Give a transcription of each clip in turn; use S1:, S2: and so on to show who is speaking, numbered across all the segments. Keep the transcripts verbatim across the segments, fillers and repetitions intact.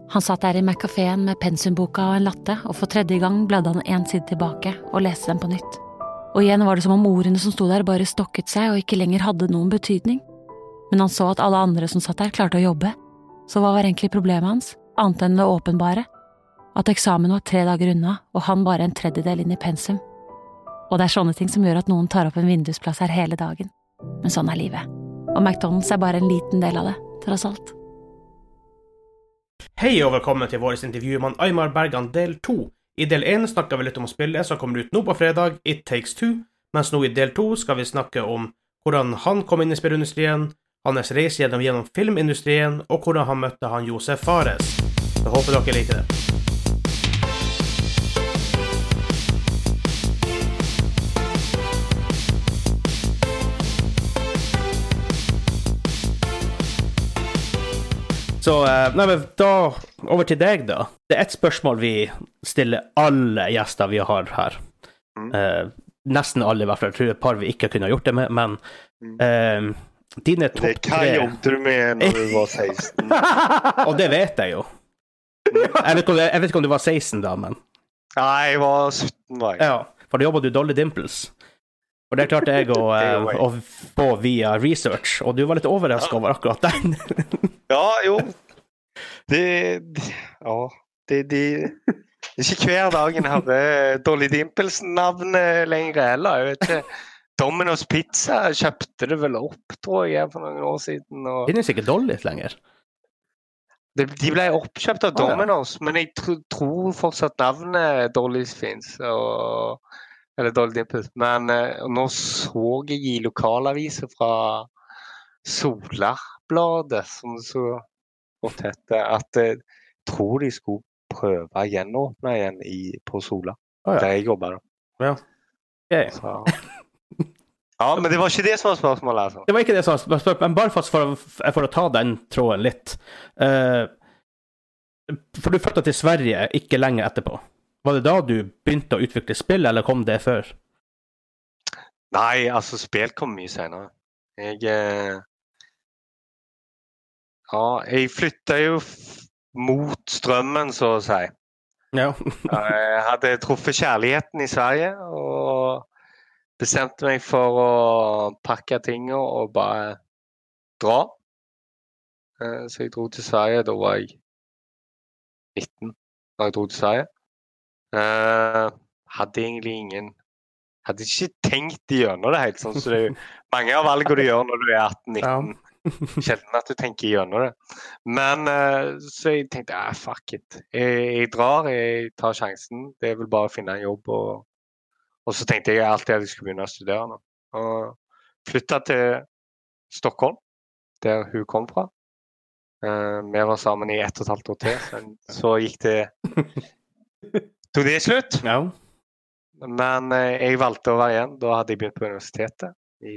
S1: Han satt der i McCaféen med pensumboka og en latte, og for tredje gang bladde han en side tilbake og leste den på nytt. Og igjen var det som om ordene som sto der bare stokket seg og ikke lenger hadde noen betydning. Men han så at alle andre som satt der klarte å jobbe. Så hva var egentlig problemet hans, annet enn det åpenbare? At eksamen var tre dager unna, og han bare en tredjedel inn i pensum. Og det er sånne ting som gjør at noen tar opp en vindusplass her hele dagen. Men sånn er livet. Og McDonald's er bare en liten del av det, tross alt.
S2: Hei og velkommen til vårt intervju med Aymar Bergan del to. I del én snakker vi litt om spillet som kommer ut nå på fredag, It Takes Two, mens nå i del to skal vi snakke om hvordan han kom inn i spillindustrien, hans reise gjennom, gjennom filmindustrien, og hvordan han møtte han Josef Fares. Jeg håper dere liker det. Så nei, men da, over til deg da. Det er et spørsmål vi stiller alle gjester vi har her. Mm. Eh, nesten alle i hvert fall. Jeg tror et par vi ikke kunne gjort det med, men eh, dine topp tre...
S3: Det jobbet du med når du var seksten.
S2: Og det vet jeg jo. Jeg vet, ikke, jeg vet ikke om du var seksten da, men...
S3: Nei, jeg var sytten var jeg.
S2: Ja, for da jobbet du Dolly Dimples. Og det klarte jeg å, å få via research, og du var litt overrasket ja. over akkurat den.
S3: Ja, jo. Det, det ja, det, det, det er ikke hver dag jeg har Dolly Dimples-navnet lenger, eller jeg vet ikke. Domino's Pizza kjøpte det vel opp, tror jeg, for noen år siden. Og...
S2: Det er ikke Dolly lenger.
S3: Det, de ble oppkjøpt av Domino's, ah, ja. Men jeg tro, tror fortsatt navnet Dolly's finnes, og... eller Dolly Dimples. Men uh, nå så jeg i lokalaviser fra Solarbladet, som det så godt heter, at jeg uh, tror de skulle prøve å gjenåpne igjen i, på Sola, oh, ja. Der jeg jobber da.
S2: Ja. Okay.
S3: Så. Ja, men det var ikke det som var spørsmålet, altså.
S2: Det var ikke det som var spørsmålet, men bare for, for, for å ta den tråden litt. Uh, for du flyttet til Sverige ikke lenge etterpå. Var det da du begynte å utvikle spill, eller kom det før?
S3: Nei, altså spill kom mye senere. Jeg, eh, ja, jeg flyttet jo f- mot strømmen, så å si.
S2: Ja.
S3: Jeg hadde truffet kjærligheten i Sverige, og bestemte meg for å pakke ting og bare dra. Eh, så jeg dro til Sverige, da var jeg nitten, da jeg dro til Sverige. Uh, hadde egentlig ingen hadde ikke tenkt gjennom det helt sånn, så det er jo mange av valgene du gjør når du er atten nitten ja. Sjelden at du tenker gjennom det, men uh, så jeg tenkte, ah, fuck it jeg, jeg drar, jeg tar sjansen, det er vel bare å finne en jobb og, og så tenkte jeg alltid at jeg skulle begynne å studere nå. Og flyttet til Stockholm der hun kom fra. uh, vi var sammen i ett og et halvt år til, så gikk det Så det er slutt.
S2: Ja.
S3: Men eh, jeg valgte å være igjen. Da hadde jeg begynt på universitetet i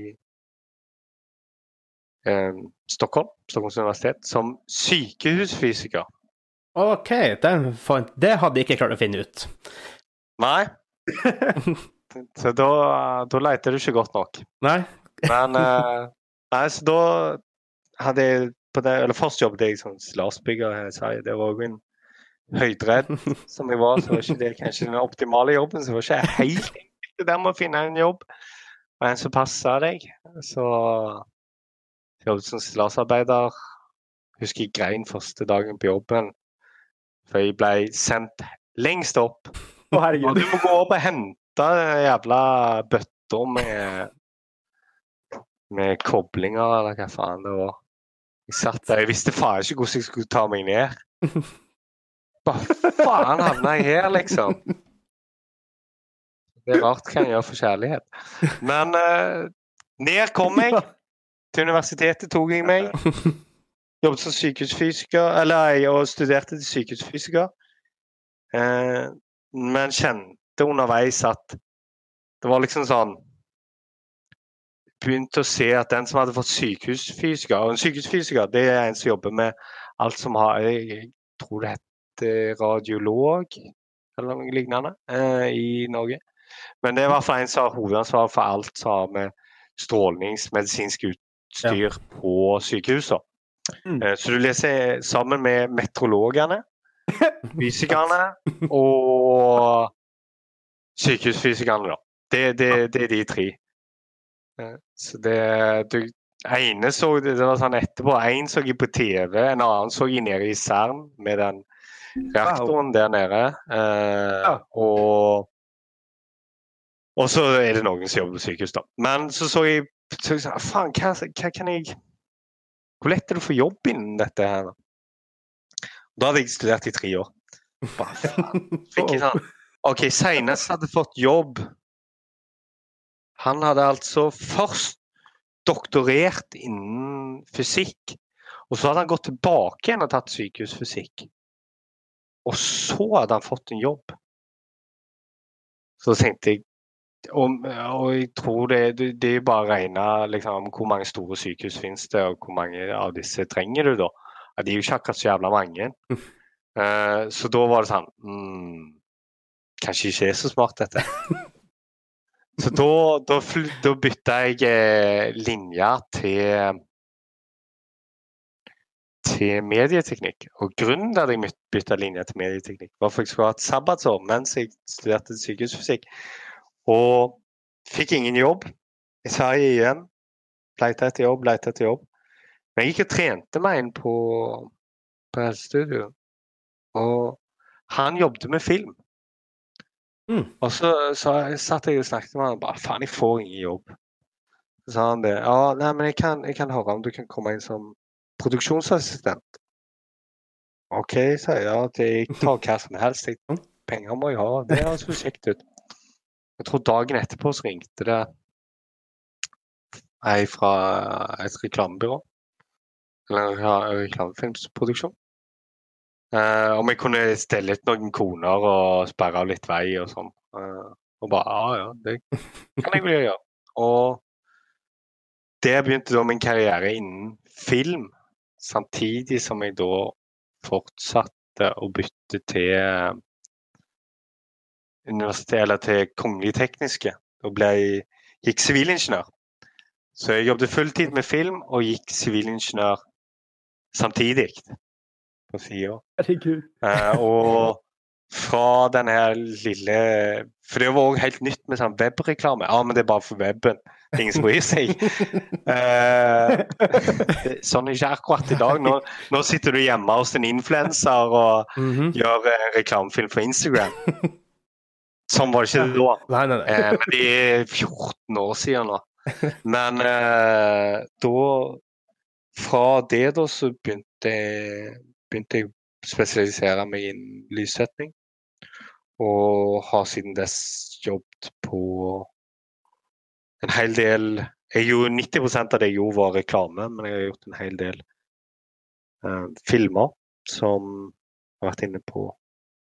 S3: eh, Stockholm, Stockholms universitet, som sykehusfysiker.
S2: Ok, den, det hadde jeg ikke klart å finne ut.
S3: Nei. Så da, da leter du ikke godt nok.
S2: Nei.
S3: Men eh, nei, så da hadde jeg på det, eller først jobbet jeg som slasbygger her i Sverige. Det var jo en høydredd som jeg var, så var ikke det kanskje den optimale jobben, så var ikke helt enkelt det der med å finne en jobb. Og en som passet deg, så jeg jobbet som stillasarbeider. Husker jeg grein første dagen på jobben, for jeg ble sendt lengst opp.
S2: Å, herregud.
S3: Og du må gå opp og hente jævla bøtter med, med koblinger, eller hva faen det var. Jeg satt der, jeg visste faen ikke hvordan jeg skulle ta meg ned. Hva faen havner jeg her, liksom? Det er rart hva jeg gjør for kjærlighet. Men uh, ned kom jeg. Til universitetet tok jeg meg. Jobbet som sykehusfysiker, eller jeg studerte til sykehusfysiker. Uh, men kjente underveis at det var liksom sånn begynte å se at den som hadde fått sykehusfysiker, og en sykehusfysiker, det er en som jobber med alt som har, jeg tror det heter radiolog eller noe lignende eh, i Norge. Men det er i hvert fall en som har hovedansvar for alt som har med strålningsmedisinsk utstyr ja. På sykehuset. Mm. Eh, så du leser sammen med meteorologene fysikerne og sykehusfysikerne da. Det, det, det er de tre. Så det, du, ene så det, det var sånn etterpå, en så jeg på T V, en annen så jeg nede i CERN med den reaktoren wow. der nede. Eh, ja. og, og så er det noen som jobber på sykehus da. Men så så jeg, så jeg sånn, faen, hva, hva kan jeg, hvor lett er det å få jobb innen dette her? Da hadde jeg studert i tre år. Bare, faen. Fikk jeg sånn, ok, senest hadde fått jobb. Han hadde altså først doktorert innen fysikk, og så hadde han gått tilbake igjen og tatt sykehusfysikk. Og så hadde han fått en jobb. Så tenkte jeg, og, og jeg tror det, det, det er bare å regne liksom, hvor mange store sykehus finnes det, og hvor mange av disse trenger du da. Ja, de er jo ikke akkurat så jævla mange. uh, så da var det sånn, mm, kanskje ikke er så smart dette. Så da, da, da bytta jeg eh, linja til, til medieteknikk. Og grunnen til at jeg bytta linja til medieteknikk var for at jeg skulle ha et sabbatsår mens jeg studerte sykehusfysikk. Og fikk ingen jobb. Jeg sa igjen, lette etter jobb, lette etter jobb. Men jeg gikk og trente meg inn på, på helsestudio. Og han jobbet med film. Mm. Og så, så satt jeg og snakket med han, bare, faen, jeg får ingen jobb. Så sa han det, ja, nei, men jeg kan, jeg kan høre om du kan komme inn som produksjonsassistent. Ok, sa jeg, ja, det, jeg tar hva som helst, jeg, penger må jeg ha, det er så kjekt ut. Jeg tror dagen etterpå så ringte det ei fra et reklamebyrå, eller en reklamefilmsproduksjon. Uh, om jeg kunne stelle ut noen koner og sperre av litt vei og sånn. Uh, og bare, ja, ja, det kan jeg vel gjøre. Og det begynte da min karriere innen film, samtidig som jeg da fortsatte å bytte til uh, universitet, eller til Kongelig Tekniske. Da ble jeg, gikk sivilingeniør. Så jeg jobbet fulltid med film og gikk sivilingeniør samtidig. På siden. Uh, og fra denne her lille, for det var også helt nytt med sånn webreklame. Ja, men det er bare for webben. Ingen som bryr seg. Uh, sånn er ikke akkurat i dag. Nå, nå sitter du hjemme hos en influencer og mm-hmm. gjør uh, reklamefilm for Instagram. Sånn var det ikke da.
S2: Nei, nei, nei.
S3: Uh, men det er fjorten år siden nå. Men uh, da, fra det da så begynte jeg begynte jeg å spesialisere meg i lyssetning, og har siden dess jobbet på en hel del, jeg gjorde nitti prosent av det jeg gjorde var reklame, men jeg har gjort en hel del uh, filmer som har vært inne på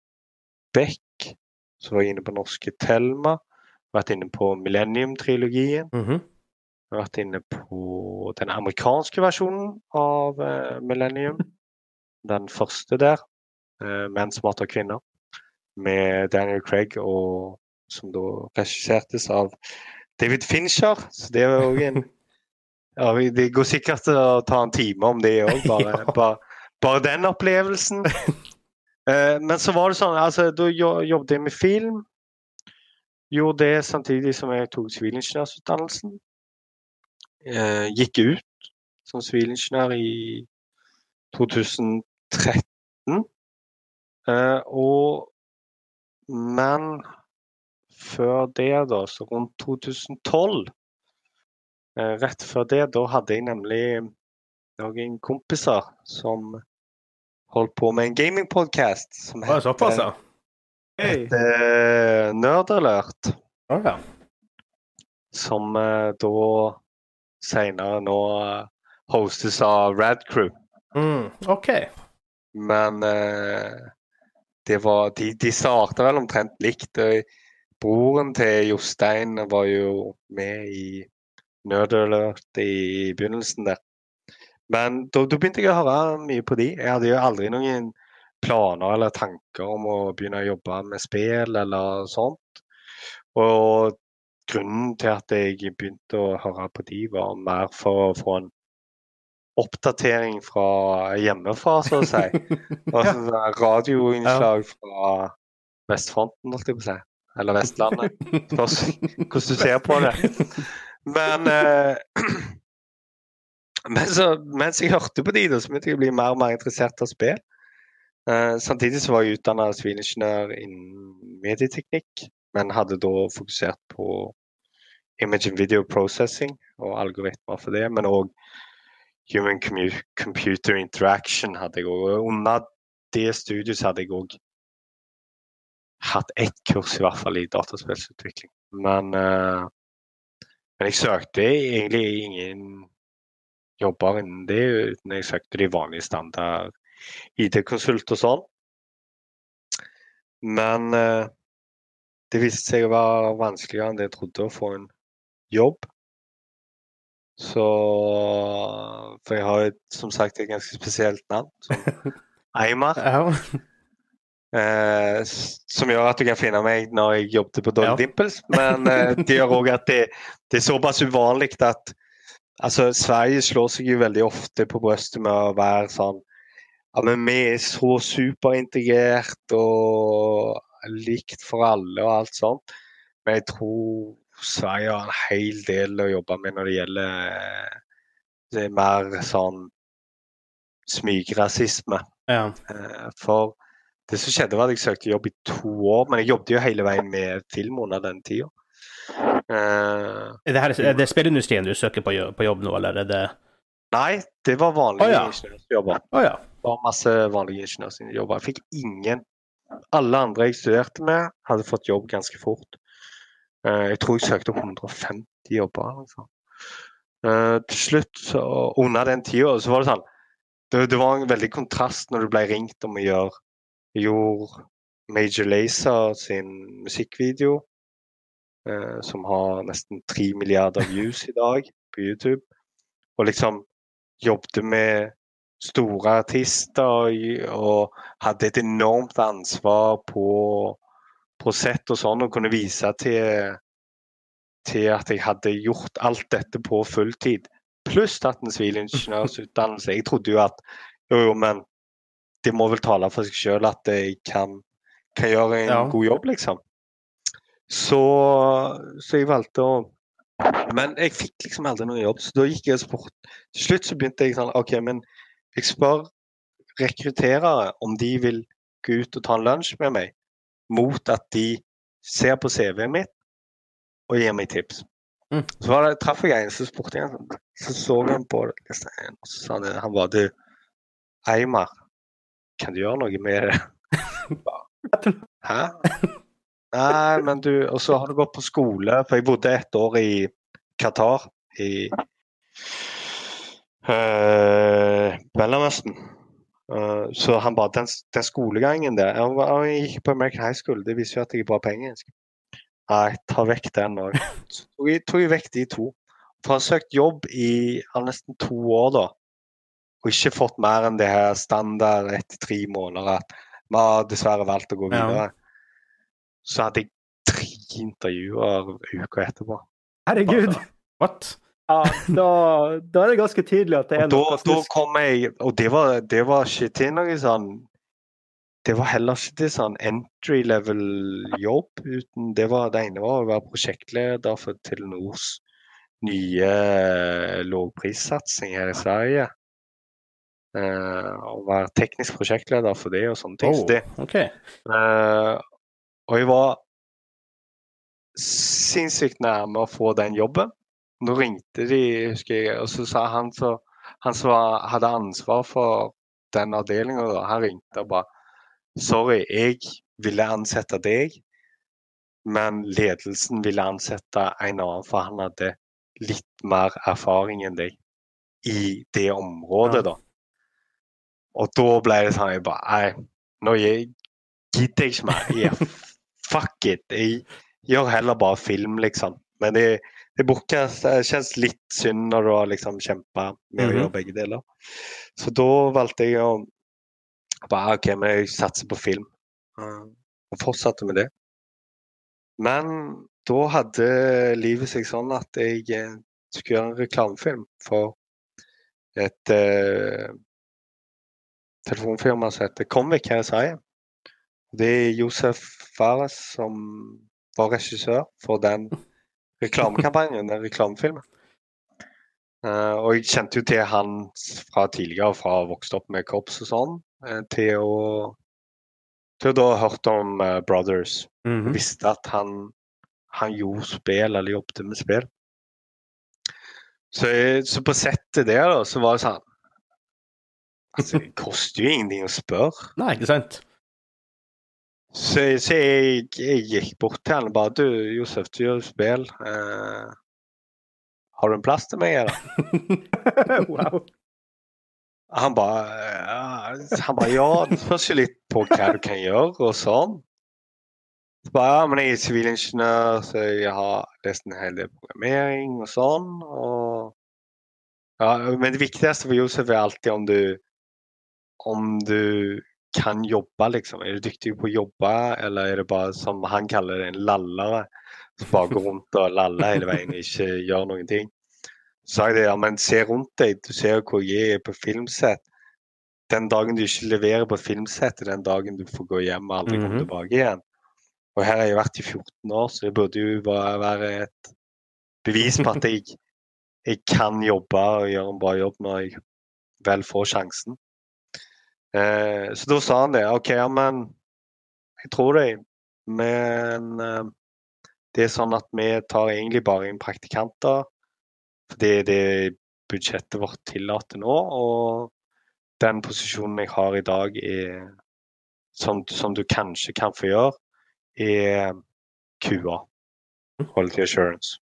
S3: Beck, så var jeg inne på norske Thelma, har vært inne på Millennium-trilogien, mm-hmm. har vært inne på den amerikanske versjonen av uh, Millennium, den første der, uh, Menn, Smartere Kvinner, med Daniel Craig, og som da regissertes av David Fincher, så det var jo en, ja, det går sikkert til å ta en time om det også, bare, ja. bare, bare den opplevelsen. uh, men så var det sånn, altså, da jobbet jeg med film, gjorde det samtidig som jeg tok sivilingeniørsutdannelsen, uh, gikk ut som sivilingeniør i to tusen tretten, uh, og men før det da, så rundt to tusen tolv, uh, rett før det, da hadde jeg nemlig noen kompiser som holdt på med en gaming-podcast som
S2: heter, såpass, ja.
S3: heter Nerd Alert,
S2: oh, ja.
S3: som uh, da senere nå uh, hostes av Rad Crew.
S2: Mm, ok.
S3: Men uh, det var, de, de startet vel omtrent likt. Broren til Jostein var jo med i Nerd Alert i begynnelsen der. Men da, da begynte jeg å høre mye på de. Jeg hadde jo aldri noen planer eller tanker om å begynne å jobbe med spill eller sånt. Og grunnen til at jeg begynte å høre på de var mer for å få en oppdatering fra hjemmefra, så å si. Og sånn radioinnslag fra Vestfronten, holdt jeg på å si. Eller Vestlandet. Spørs hvordan du ser på det. Men eh, men så, mens jeg hørte på de, da, så begynte jeg å bli mer og mer interessert av spill. Uh, samtidig så var jeg utdannet sivilingeniør innen medieteknikk, men hadde da fokusert på image and video processing og algoritmer for det, men også human computer interaction hadde jeg også. Under det studiet så hadde jeg også hatt ett kurs i hvert fall i dataspillsutvikling. Men, uh, men jeg søkte egentlig ingen jobber innen det, uten jeg søkte de vanlige standard I T-konsult og sånn. Men eh, det viste seg å være vanskeligere enn det jeg trodde å få en jobb. Så, for jeg har et, som sagt, et ganske spesielt navn, som Eimar. eh, som gjør at du kan finne meg når jeg jobbet på Dolly Dimples. Men eh, det gjør også at det, det er såpass uvanlig at altså, Sverige slår seg jo veldig ofte på brøstet med å være sånn ja, men vi er så superintegrert og likt for alle og alt sånt. Men jeg tror Sverige har en hel del å jobbe med når det gjelder det er mer sånn smygrasisme.
S2: Ja.
S3: For det som skjedde var at jeg søkte jobb I to år, men jeg jobbet jo hele veien med film under den tiden. Uh,
S2: er, det her, er det spillindustrien du søker på jobb, på jobb nå, eller er det...
S3: Nei, det var vanlige oh, ja. ingeniørjobber.
S2: Oh, ja.
S3: Det var masse vanlige ingeniørjobber. Jeg fikk ingen. Alle andre jeg studerte med hadde fått jobb ganske fort. Uh, jeg tror jeg søkte hundre og femti jobber. Altså. Uh, til slutt, så, under den tiden, så var det sånn, det, det var en veldig kontrast når du ble ringt om å gjøre, gjorde Major Lazer sin musikkvideo, uh, som har nesten tre milliarder views I dag på YouTube, og liksom jobbet med store artister og, og hadde et enormt ansvar på, på sett og sånn, og kunne vise til, til at jeg hadde gjort alt dette på fulltid, pluss tatt en sivilingeniørsutdannelse. Jeg trodde jo at, jo jo, men det må vel tale for seg selv at jeg kan, kan gjøre en ja. god jobb, liksom. Så, så jeg valgte å Men jeg fikk liksom aldri noen jobb, så da gikk jeg sport. Til slutt så begynte jeg sånn, ok, men jeg spør rekrutterere om de vil gå ut og ta en lunsj med meg, mot at de ser på C V-en mitt og gir meg tips. Mm. Så var det, traff jeg en, så spurte jeg en, så så han på det, og så sa han, han var det, Eimar, kan du gjøre noe med det? Hæ? Nei, men du, og så har du gått på skole, for jeg bodde ett år I Qatar, I uh, Mellomøsten. Uh, så han bare, den, den skolegangen der, jeg, jeg gikk på American High School, det viser jo at jeg er bra på engelsk. Nei, ta vekk den også. Så jeg tog vekk de to. For jeg har søkt jobb I nesten to år da, og ikke fått mer enn det her standard etter tre måneder, at man har dessverre valgt å gå videre. Ja. Så hadde jeg tre intervjuer uka etterpå.
S4: Herregud!
S2: What?
S4: Ja, da, da er det ganske tydelig at det er
S3: noe. Da, da kom jeg, og det var, det var ikke til noe sånn, det var heller ikke til sånn entry-level jobb, uten det var, det ene var å være prosjektleder for Telenors nye lågprissatsing her I Sverige. Uh, å være teknisk prosjektleder for det og sånne ting.
S2: Oh,
S3: så det,
S2: okay.
S3: uh, Og jeg var sinnssykt nærme å få den jobben. Nå ringte de, husker jeg, og så sa han så, han som hadde ansvar for den avdelingen, da, han ringte og bare, sorry, jeg ville ansette deg, men ledelsen ville ansette en annen, for han hadde litt mer erfaring enn deg I det området ja. Da. Og da ble det sånn, jeg bare, nei, nå gidder jeg ikke mer, jeg fuck it, jeg gjør heller bare film liksom, men det, det, bortkast, det kjennes litt synd når du har liksom kjempet med mm-hmm. å gjøre begge deler. Så da valgte jeg å bare, ok, men jeg satser på film og fortsatte med det. Men da hadde livet seg sånn at jeg skulle gjøre en reklamefilm for et uh, telefonfirma som heter Comviq her i Sverige. Det er Josef Fares som var regissør for den reklamekampanjen, den reklamefilmen. Uh, og jeg kjente jo til han fra tidligere, fra å vokst opp med korps og sånn, uh, til å til å da ha hørt om uh, Brothers.
S2: Mhm.
S3: Jeg visste at han, han gjorde spill, eller jobbet med spill. Så, så på settet der da, så var det sånn, altså det koster jo ingenting å spørre.
S2: Nei, ikke sant?
S3: Så, så jeg, jeg gikk bort til han og bare, du Josef, du gjør spill. Uh, har du en plass til meg, eller?
S4: Wow.
S3: Han bare, ja, han bare, ja, det spørs jo litt på hva du kan gjøre og sånn. Så bare, ja, men jeg er sivilingeniør, så jeg har lest en hel del programmering og sånn. Og, ja, men det viktigste for Josef er alltid om du, om du kan jobbe, liksom. Er du dyktig på å jobbe, eller er det bare, som han kaller det, en lallere, som bare går rundt og laller hele veien, ikke gjør noen ting. Så sa jeg det, ja, men se rundt deg, du ser hvor jeg er på filmsett. Den dagen du ikke leverer på filmsett, er den dagen du får gå hjem og aldri komme
S2: Mhm.
S3: tilbake igjen. Og her har jeg vært i fjorten år, så det burde jo bare være et bevis på at jeg, jeg kan jobbe og gjøre en bra jobb når jeg vel får sjansen. Eh, så da sa han det, ok, ja, men jeg tror det, men eh, det er sånn at vi tar egentlig bare inn praktikanter, for det er det budsjettet vårt tillater nå, og den posisjonen jeg har i dag er, som, som du kanskje kan få gjøre, er Q A, Quality Assurance.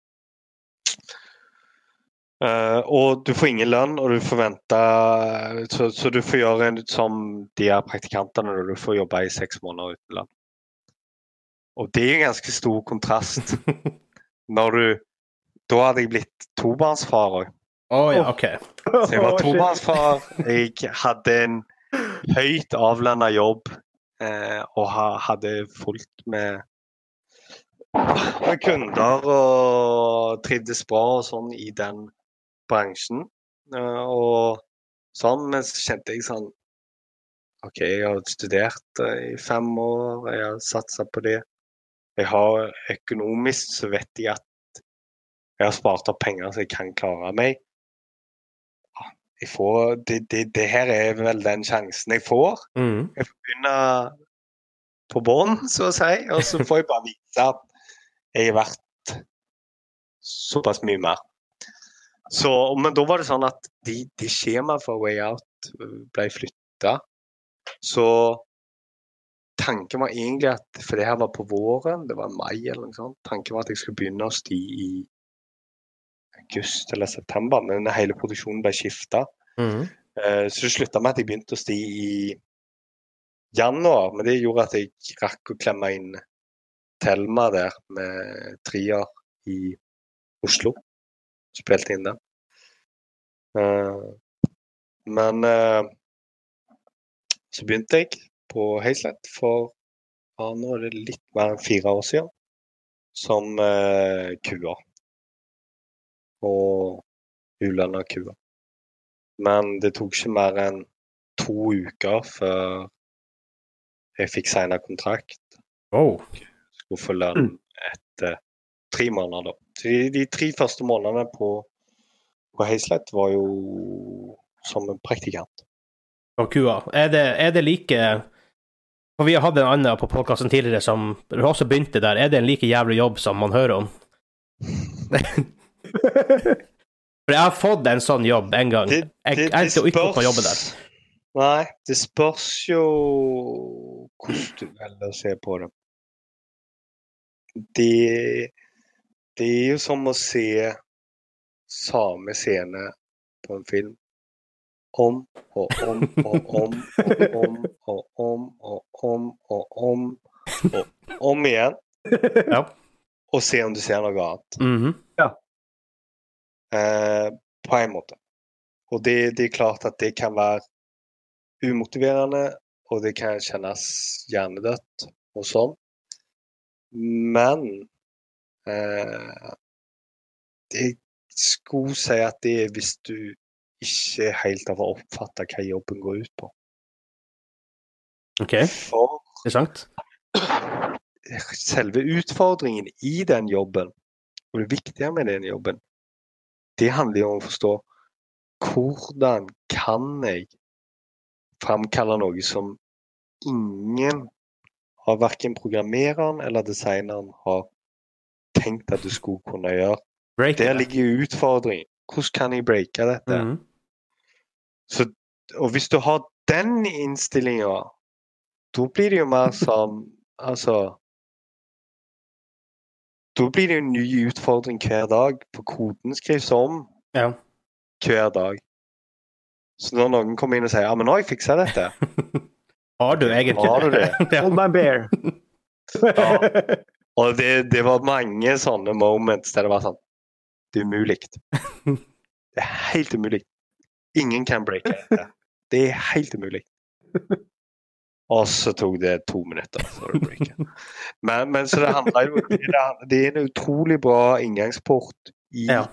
S3: Uh, og du får ingen lønn, og du får vente, så, så du får gjøre en som de er praktikantene, når du får jobbe i seks måneder uten lønn. Og det er en ganske stor kontrast. Når du, da hadde jeg blitt tobarnsfar også.
S2: Å ja, ok.
S3: Så jeg var
S4: Å, shit.
S3: tobarnsfar, jeg hadde en høyt avlønnet jobb, eh, og ha, hadde fulgt med, med kunder og trivdes bra og sånn i den bransjen. Eh, og sånn, men så kjente jeg sånn, ok, jeg har studert eh, i fem år, jeg har satset på det. Jeg har økonomisk, så vet jeg at jeg har spart opp penger så jeg kan klare meg. Jeg får, det, det, det her er vel den sjansen jeg får.
S2: Mhm.
S3: Jeg får begynne på bånd, så å si, og så får jeg bare vise at jeg er verdt såpass mye mer. Så, men da var det sånn at de, de skjema for Way Out ble flyttet. Så tanken var egentlig at, for det her var på våren, det var mai eller noe sånt, tanken var at jeg skulle begynne å sti i august eller september, men hele produksjonen ble skiftet.
S2: Mhm.
S3: Eh, så det sluttet med at jeg begynte å sti i januar, men det gjorde at jeg rakk å klemme inn Thelma der med trier i Oslo. Spilte inn den. Eh, men eh, så begynte jeg på Hazelight for ja, nå er det litt mer enn fire år siden som eh, Q A. Og ulønnet Q A. Men det tok ikke mer enn to uker før jeg fikk signet kontrakt.
S2: Oh.
S3: Skulle få lønn etter tre måneder da. Så de, de tre første månedene på, på Hazelight var jo som en praktikant.
S2: Og Q A. Er det, er det like... For vi har hatt en annen på podcasten tidligere som også begynte der. Er det en like jævlig jobb som man hører om? For jeg har fått en sånn jobb en gang.
S3: Det,
S2: Jeg
S3: det,
S2: jeg er ikke oppe på jobben der.
S3: Nei, det spørs jo hvordan du velger å se på det. Det, det er jo som å se samme scene på en film. Om og om og om og om og om og om og om og om igjen.
S2: Ja.
S3: Og se om du ser noe annet.
S2: Mhm.
S3: Eh, på en måte. Og det, det er klart at det kan være umotiverende, og det kan kjennes hjernedødt og sånn. Men eh, jeg skulle si at det er hvis du ikke helt har oppfattet hva jobben går ut på.
S2: Ok,
S3: For
S2: interessant.
S3: selve utfordringen i den jobben, og det viktige med den jobben, det handler jo om å forstå hvordan kan jeg fremkalle noe som ingen av hverken programmereren eller designeren har tenkt at du skulle kunne gjøre.
S2: Break
S3: Der
S2: det.
S3: ligger jo utfordringen. Hvordan kan jeg breake dette?
S2: Mhm.
S3: Så, og hvis du har den innstillingen, da blir det jo mer sånn, altså, da blir det jo en ny utfordring hver dag, for koden skrives om
S2: Ja.
S3: hver dag. Så når noen kommer inn og sier, ja, men nå har jeg fikset dette.
S2: Har du egentlig
S3: Har du det?
S2: Ja.
S4: Hold my bear.
S3: Ja. Og det, det var mange sånne moments der det var sånn, det er umulig. Det er helt umulig. Ingen kan breake dette. Det er helt umulig. Og så tok det to minutter for å breake. Men, men så det handler jo, det, det er en utrolig bra inngangsport i,
S2: Ja.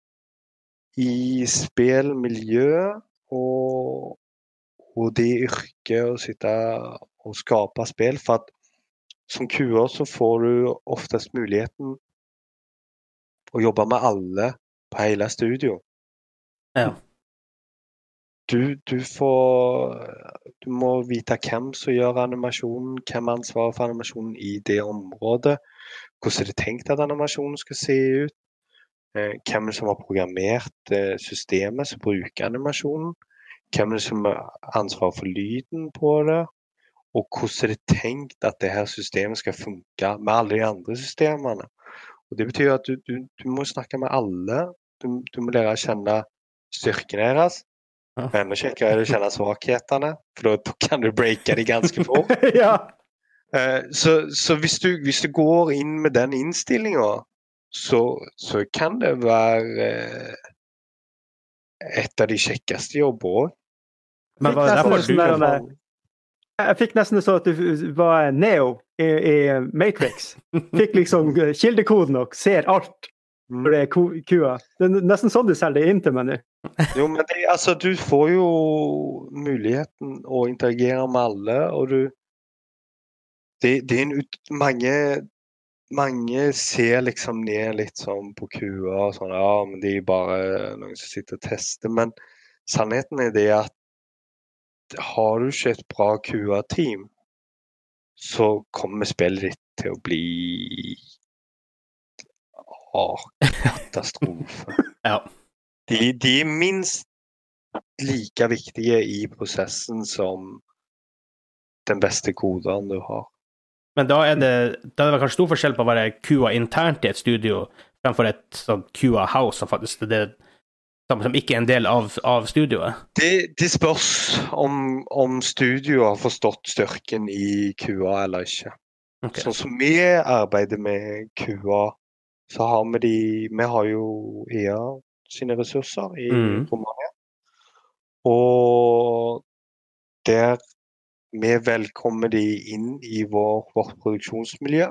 S3: i spillmiljø og, og det yrket å sitte og skape spill, for at som Q A så får du oftest muligheten å jobbe med alle på hele studio.
S2: Ja.
S3: Du, du får du må vite hvem som gjør animasjonen, hvem ansvarer for animasjonen i det området, hvordan er det tenkt at animasjonen skal se ut, eh, hvem som har programmert eh, systemet som bruker animasjonen, hvem som har ansvar for lyden på det, og hvordan er det tenkt at det her systemet skal funke med alle de andre systemene. Og det betyr at du, du, du må snakke med alle, du, du må lære å kjenne styrkene deres.
S2: Ja.
S3: Enda kjekkere er det å kjenne svakhetene, for da kan du breake det ganske fort.
S4: Ja.
S3: Eh, så så hvis, du, hvis du går inn med den innstillingen, så, så kan det være eh, et av de kjekkeste jobber også.
S2: Men var det
S4: Fikk
S2: derfor
S4: nesten
S2: du
S4: sånn der, Jeg fikk nesten så at du var Neo i, i Matrix. Fikk liksom kildekoden og ser alt for det er ku- kua. Det er nesten sånn du selger det inn til meg nå.
S3: Jo, men det, altså, du får jo muligheten å interagere med alle, og du det, det er en ut, mange mange ser liksom ned litt sånn på Q A og sånn, ja, men de er bare noen som sitter og tester, men sannheten er det at har du ikke et bra Q A-team, så kommer spillet ditt til å bli Åh, katastrofe.
S2: Ja.
S3: De, de er minst like viktige i prosessen som den beste koderen du har.
S2: Men da er det, da er det kanskje stor forskjell på å være Q A internt i et studio fremfor et sånn Q A house som faktisk det er som ikke er en del av, av studioet.
S3: Det, det spørs om, om studio har forstått styrken i Q A eller ikke.
S2: Okay.
S3: Sånn som vi arbeider med Q A, så har vi de, vi har jo E A sine ressurser i
S2: Mm.
S3: Romania. Og der vi velkommer de inn i vår, vårt produksjonsmiljø,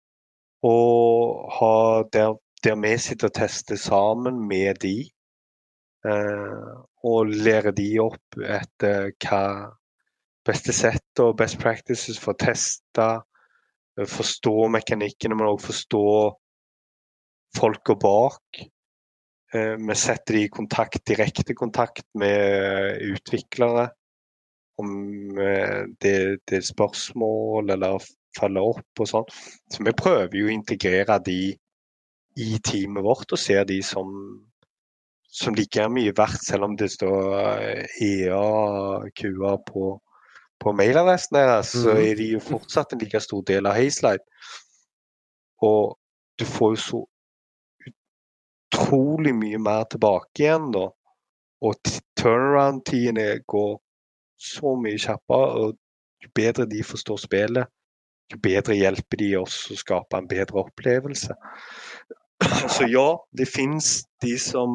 S3: og har der, der vi sitter og tester sammen med de, eh, og lærer de opp etter hva beste sett og best practices for å teste, forstå mekanikkene, men også forstå folka bak. Eh, vi setter de i kontakt, direkte kontakt med utviklere, om eh, det, det er spørsmål eller følge opp og sånn. Så vi prøver jo å integrere de i teamet vårt og ser de som, som like mye verdt, selv om det står E A, Q A på, på mailadressen deres, så er de jo fortsatt en like stor del av Hazelight. Og du får jo så utrolig mye mer tilbake igjen da, og turnaround-tidene går så mye kjappere, og jo bedre de forstår spillet, jo bedre hjelper de oss å skape en bedre opplevelse. Så ja, det finnes de som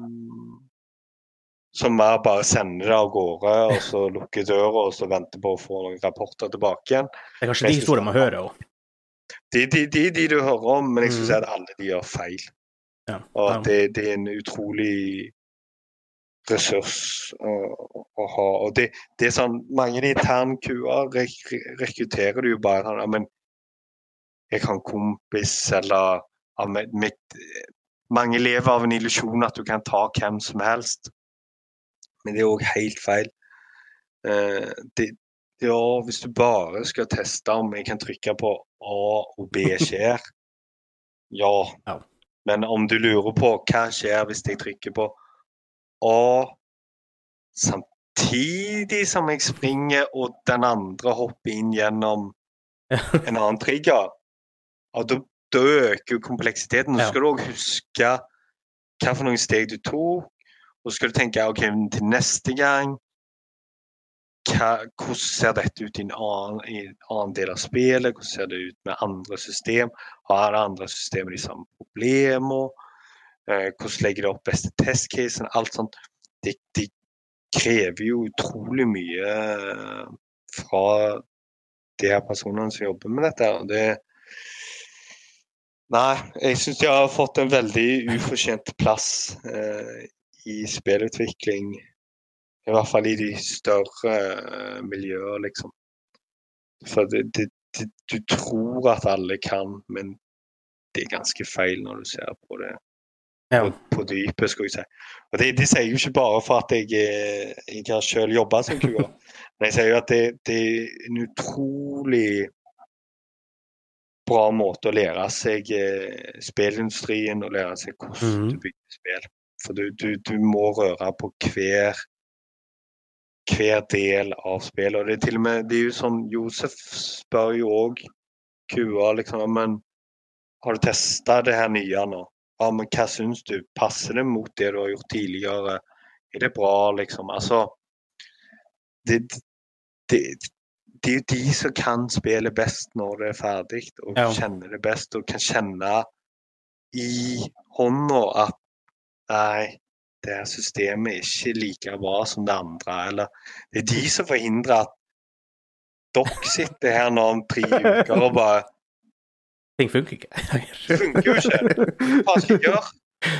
S3: som er bare sender det av gårde, og så lukker døra, og så venter på å få noen rapporter tilbake igjen.
S2: Det er kanskje de historiene man hører også.
S3: Det er de, de, de du hører om, men jeg synes at alle de gjør feil.
S2: Ja.
S3: Og
S2: Ja.
S3: det, det er en utrolig ressurs å, å ha. Og det, det er sånn, mange interne Q A rek rekrutterer du jo bare sånn, ja, men jeg har en kompis, eller ja, med, med, mange lever av en illusjon at du kan ta hvem som helst. Men det er også helt feil. Uh, det, ja, hvis du bare skal teste om jeg kan trykke på A og B skjer, ja.
S2: ja. Men
S3: om du lurer på hva skjer hvis jeg trykker på A samtidig som jeg springer og den andre hopper inn gjennom en annen trigger, ja, da, da øker jo kompleksiteten. Så skal du også huske hva for noen steg du tok, og så skal du tenke, ok, til neste gang, hva, hvordan ser dette ut i en annen, i en annen del av spillet, hvordan ser det ut med andre system, har det andre systemer de samme problemer, eh, hvordan legger det opp beste testcasen, alt sånt. Det, det krever jo utrolig mye fra de her personene som jobber med dette. Det, nei, jeg synes jeg har fått en veldig ufortjent plass eh, i spillutvikling, i hvert fall i de større uh, miljøer, liksom. For det, det, det, du tror at alle kan, men det er ganske feil når du ser på det. Ja. På, på dypet, skal jeg si. Og det, det sier jo ikke bare for at jeg, jeg har selv jobbet som Q A, men jeg sier jo at det, det er en utrolig bra måte å lære seg eh, spillindustrien og lære seg hvordan mm. du bygger spill. For du, du, du må røre på hver hver del av spillet, og det er til og med, det er jo sånn, Josef spør jo også Q A, liksom, men har du testet det her nye nå? Ja, men hva synes du? Passer det mot det du har gjort tidligere? Er det bra, liksom? Altså, det, det, det er jo de som kan spille best når det er ferdig, og ja. Kjenner det best, og kan kjenne i hånda at nei, det her systemet er ikke like bra som det andre, eller det er de som forhindrer at dere sitter her nå om tre uker og bare
S2: ting funker ikke.
S3: Det funker jo ikke. Hva skal jeg gjøre?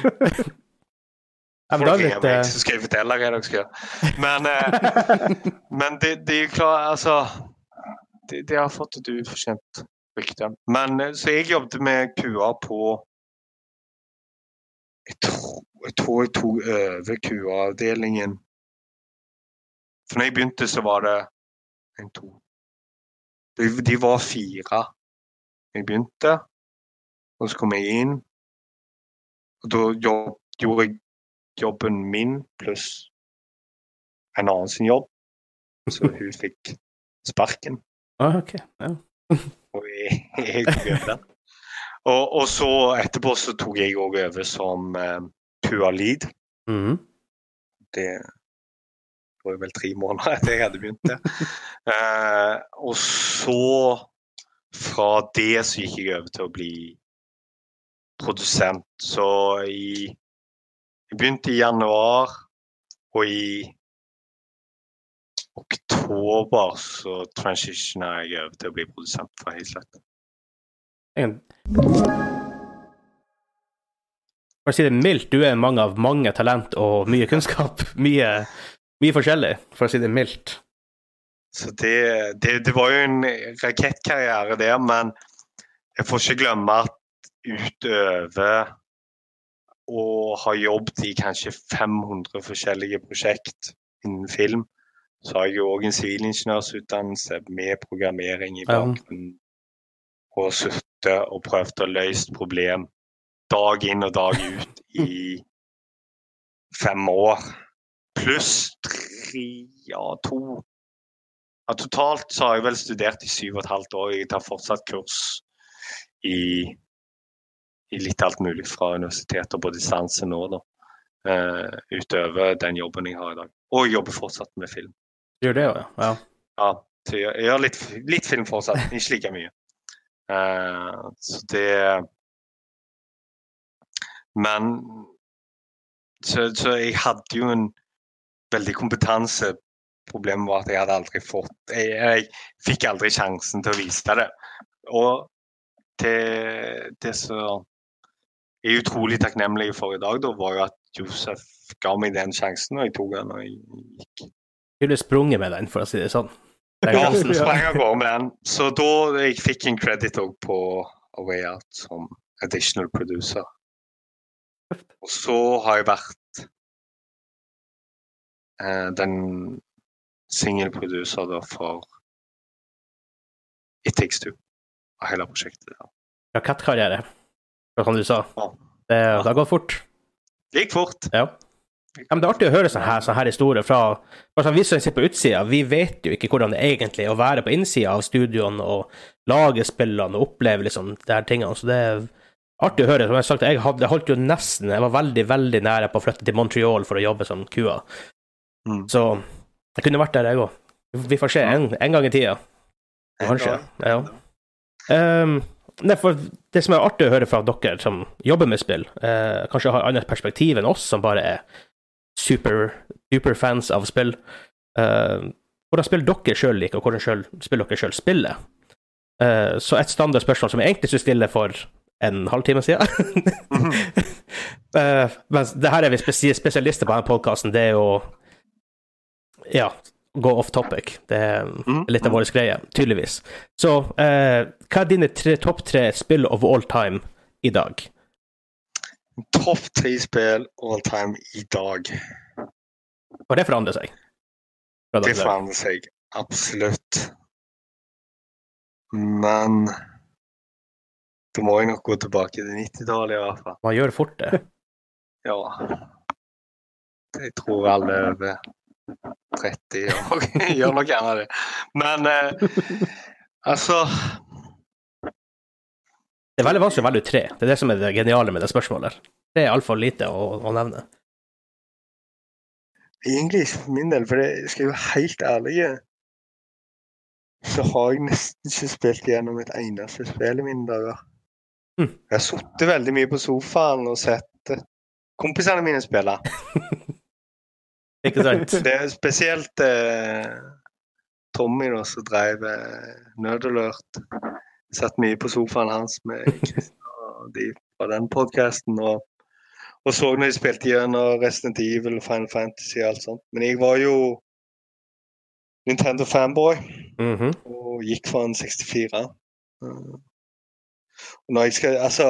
S3: For dere er meg, så skal jeg fortelle hva dere skal gjøre. Men, eh, men det, det er jo klart, altså, det, det har fått et ufortjent rykte. Men så jeg jobbet med Q A på Jeg tror, jeg tror jeg tok over Q A-avdelingen. For når jeg begynte så var det en, to. De, de var fire. Jeg begynte, og så kom jeg inn. Og da jobb, gjorde jeg jobben min pluss en annen sin jobb. Så hun fikk sparken.
S2: Ah, ok, ja.
S3: Og jeg, jeg tok over den. Og, og så etterpå så tok jeg også over som eh, Q A-lead.
S2: Mm.
S3: Det var vel tre måneder etter jeg hadde begynt det. eh, og så fra det så gikk jeg over til å bli produsent. Så i, jeg begynte i januar, og i oktober så transitionet jeg over til å bli produsent for helt slett.
S2: For å si det mildt, du er en mann av mange talent og mye kunnskap, mye, mye forskjellig, for å si det mildt.
S3: Så det, det, det var jo en rakettkarriere der, men jeg får ikke glemme at utover å ha jobbet i kanskje fem hundre forskjellige prosjekt innen film, så har jeg jo også en sivilingeniørsutdannelse med programmering i bakgrunnen. Og sutte og prøvde å løse problem dag inn og dag ut i fem år. Pluss tre, ja, to. Ja, totalt så har jeg vel studert i syv og et halvt år. Jeg tar fortsatt kurs i, i litt alt mulig fra universiteter på distanse nå da. Uh, utover den jobben jeg har i dag. Og jeg jobber fortsatt med film.
S2: Gjør det, ja. Ja,
S3: ja så jeg, jeg gjør litt, litt film fortsatt, ikke like mye. Uh, så det men så, så jeg hadde jo en veldig kompetanse. Problemet var at jeg hadde aldri fått jeg, jeg fikk aldri sjansen til å vise det, og det, det så jeg er utrolig takknemlig for i dag da, var jo at Josef ga meg den sjansen, og jeg tog den, og jeg gikk.
S2: Du ville sprunget med den, for å si det sånn.
S3: Ja, så sprang jeg bare med den. Så da jeg fikk en credit også på A Way Out som additional producer. Og så har jeg vært eh, den single producer da for It Takes Two av hele prosjektet. Ja.
S2: Rakettkarriere, som du sa.
S3: Ja.
S2: Det, det har gått fort.
S3: Det gikk fort.
S2: Ja. Ja, men det er artig å høre sånne her, sånne her historier fra, altså, vi som sitter på utsida, vi vet jo ikke hvordan det egentlig er å være på innsida av studioen og lage spillene og oppleve liksom de her tingene, så det er artig å høre. Som jeg har sagt, jeg hadde, jeg holdt jo nesten, jeg var veldig, veldig nære på å flytte til Montreal for å jobbe som Q A. Mm. Så jeg kunne vært der jeg også. Vi får se en, en gang i tida. Kanskje. Ja. Um, nei, for det som er artig å høre fra dere som jobber med spill, eh, kanskje har et annet perspektiv enn oss som bare er super, super fans av spill. Uh, hvordan spill dere selv liker, og hvordan selv, spill dere selv spiller. Uh, så et standard spørsmål som jeg egentlig skulle stille for en halvtime siden. uh, men det her er vi spes- spesialister på denne podcasten, det er jo ja, gå off topic. Det er litt av våre greie, tydeligvis. Så uh, hva er dine tre, topp tre spill of all time i dag?
S3: Topp tre spill all time i dag.
S2: Og det forandrer seg?
S3: Det forandrer seg, absolutt. Men da må jeg nok gå tilbake til nitti-tallet i hvert fall.
S2: Man gjør fort det.
S3: Ja. Jeg tror alle over tretti år gjør nok gjerne det. Men eh, altså
S2: det er veldig vanskelig å velge tre. Det er det som er det geniale med det spørsmålet. Det er alt for lite å, å nevne.
S3: Egentlig for min del, for jeg skal jo helt ærlig, så har jeg nesten ikke spilt gjennom et eneste spill i mine dager. Mm. Jeg har suttet veldig mye på sofaen og sett kompisene mine spille.
S2: Ikke sant?
S3: Det er spesielt eh, Tommy da, som drev eh, Nerdalert. Satt mye på sofaen hans med Kristian og de fra den podcasten, og, og så når de spilte gjennom Resident Evil og Final Fantasy og alt sånt. Men jeg var jo Nintendo fanboy, mm-hmm. og gikk for en sekstifire. Uh, og når jeg skal, altså,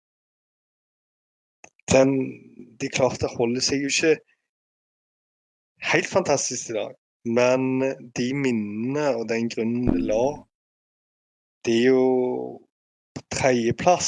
S3: den, de klarte å holde seg jo ikke helt fantastisk i dag, men de minnene og den grunnen det la, det er jo på tredjeplass.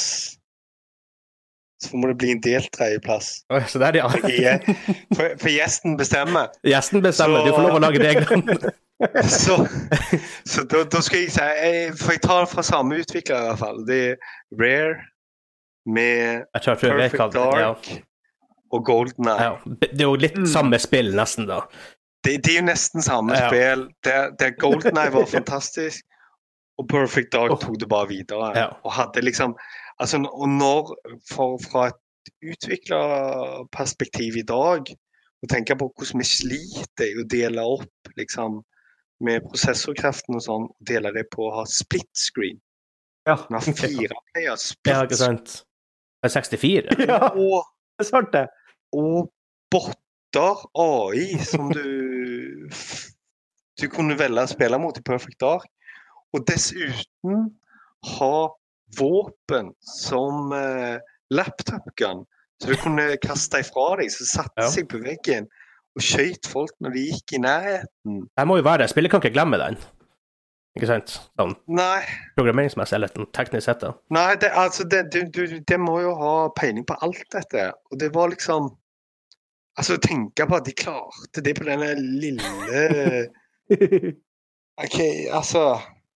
S3: Så må det bli en delt tredjeplass.
S2: Oh, så det er det, ja.
S3: for, for gjesten bestemmer.
S2: Gjesten bestemmer, så, du får lov å lage reglene.
S3: så så da, da skal jeg si, jeg, for jeg tar det fra samme utvikler i hvert fall. Det er Rare med Perfect Dark ja. og GoldenEye.
S2: Ja. Det er jo litt mm. samme spill nesten da.
S3: Det, det er jo nesten samme ja. spill. Der, der GoldenEye var fantastisk, og Perfect Dark oh. tog det bare videre. Ja. Og hadde liksom, altså, og når, for, fra et utviklerperspektiv i dag, og tenker på hvordan vi sliter å dele opp, liksom, med prosessorkraften og sånn, og dele det på å ha split screen.
S4: Ja.
S3: Nå har fire player split.
S2: Ja, ikke sant. Det er sekstifire.
S4: Ja, og, det er sant det.
S3: Og botter, A I, som du, du kunne velge å spille mot i Perfect Dark. Og dessuten ha våpen som eh, laptop gun, så du kunne kaste ifra deg, så satte ja. seg på veggen og skjøt folk når de gikk i nærheten.
S2: Det må jo være, spillet kan ikke glemme den. Ikke sant? Sånn
S3: Nei.
S2: Programmeringsmessig eller teknisk sett da.
S3: Nei, det, altså, det, du, du, det må jo ha peiling på alt dette. Og det var liksom, altså tenke på at de klarte det på denne lille, ok, altså,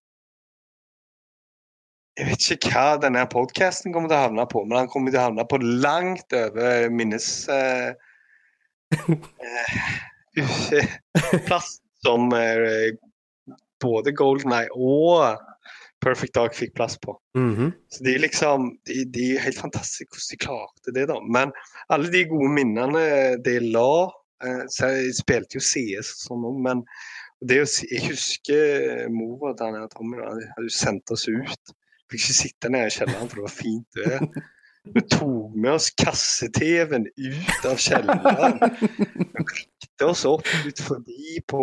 S3: jeg vet ikke hva denne podcasten kommer til å havne på, men han kommer til å havne på langt over minnes eh, eh, plass som eh, både GoldenEye og Perfect Dark fikk plass på. Mm-hmm. Så de liksom, de, de er helt fantastiske hvordan de klarte det da. Men alle de gode minnene de la, eh, så jeg spilte jo C S og sånn, men det å, jeg husker mor og Daniel og Tommy da, de hadde sendt oss ut. Jeg fikk ikke sitte ned i kjelleren, for det var fint det. Vi tog med oss kasse-tvn ut av kjelleren. Vi rikte oss opp ut forbi på,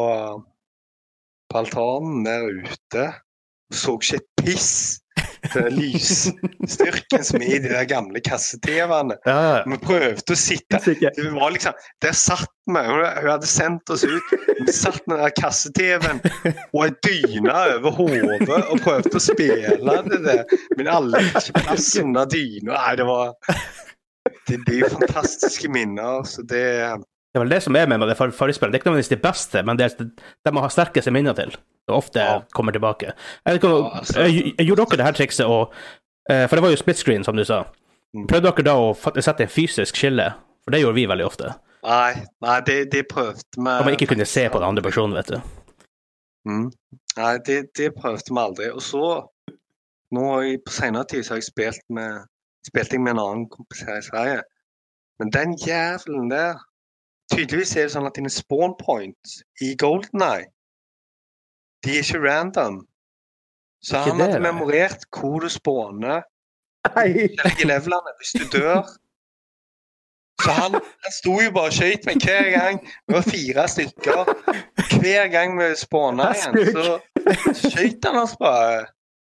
S3: på altanen der ute. Og så ikke et piss til lysstyrken som er i de der gamle kasse-tvene.
S2: Ja, ja.
S3: Vi prøvde å sitte. Det var liksom, der satt vi. Hun hadde sendt oss ut. Vi satt med den der kasse-tven og en dyne over hodet og prøvde å spille det der. Men alle ikke plass under dyne. Nei, det var... Det blir fantastiske minner, så det...
S2: Det er vel det som er med med det forespillet. Det er ikke nødvendigvis det beste, men det er det man har sterkeste minner til. Og ofte ja. Kommer tilbake. Jeg, vet ikke, ja, altså, jeg, jeg gjorde dere det her trikset, og, for det var jo split screen, som du sa. Prøvde dere da å sette en fysisk skille? For det gjorde vi veldig ofte.
S3: Nei, nei det, det prøvde vi...
S2: Og man ikke kunne se på den andre personen, vet du.
S3: Mm. Nei, det, det prøvde vi aldri. Og så, nå på senere tid, så har jeg spilt med, spilt med en annen kompis her i Sverige. Men den jævlen der, tydeligvis er det sånn at dine spawn points i GoldenEye, de er ikke random. Så han hadde memorert hvor du spawner i levelene hvis du dør. Så han, han stod jo bare og skjøt meg hver gang. Det var fire stykker. Hver gang vi spawner igjen, så skjøt han oss bare.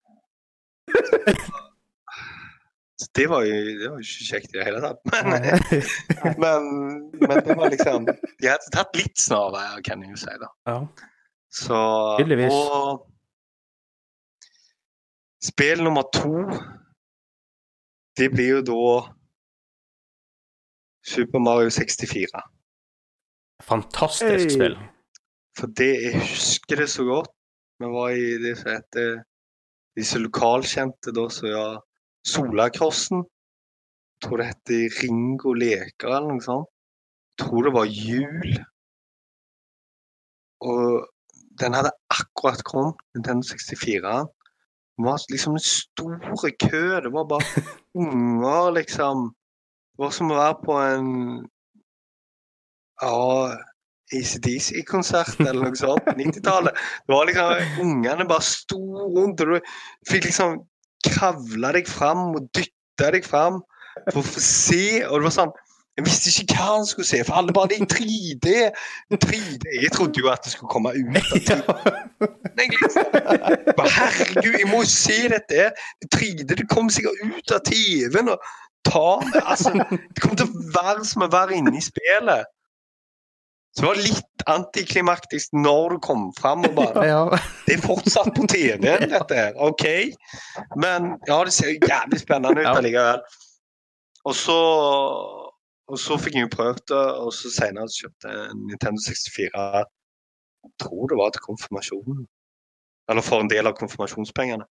S3: Så det var jo, det var jo ikke kjekt i det hele tatt. Men, men, men det var liksom, de hadde tatt litt snarveier, kan jeg jo si da.
S2: Ja.
S3: Så,
S2: tydeligvis.
S3: Og spill nummer to, det blir jo da Super Mario sekstifire.
S2: Fantastisk hey. Spill.
S3: For det, jeg husker det så godt. Vi var i det som heter, disse lokalkjente da, så ja, Solakrossen. Jeg tror det heter Ringo Leker eller noe sånt. Jeg tror det var jul. Og den hadde akkurat kommet, Nintendo sekstifire. Det var liksom en stor kø. Det var bare unger, liksom. Det var som å være på en ja, A C D C-konsert eller noe sånt på nittitallet. Det var liksom, ungene bare sto rundt, og du fikk liksom kravle deg fram og dytte deg fram for å få se, og det var sånn, jeg visste ikke hva han skulle se, for alle bare, det er tre D, tre D, jeg trodde jo at det skulle komme ut av tre D. Bare, herregud, jeg må jo se dette, det tre D, det kom sikkert ut av T V-en og ta det, altså, det kom til å være som å være inne i spillet. Så det var litt antiklimaktisk når du kom frem og bare, ja. Det er fortsatt på T V-en dette her, ok? Men ja, det ser jo jævlig spennende ut allikevel. Og så, og så fikk jeg jo prøvd det, og så senere så kjøpte jeg en Nintendo sekstifire. Jeg tror det var til konfirmasjonen. Eller for en del av konfirmasjonspengene.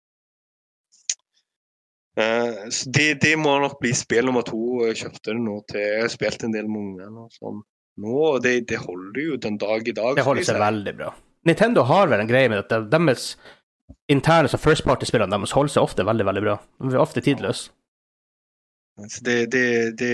S3: Uh, så det, det må nok bli spill nummer to. Jeg kjøpte det nå til, jeg har spilt en del med ungene og sånn. Nå, det, det holder jo den dag i dag.
S2: Det holder seg veldig bra. Nintendo har vel en greie med at deres interne og first party-spillene deres holder seg ofte veldig, veldig bra. De er ofte tidløse.
S3: Altså det, det, det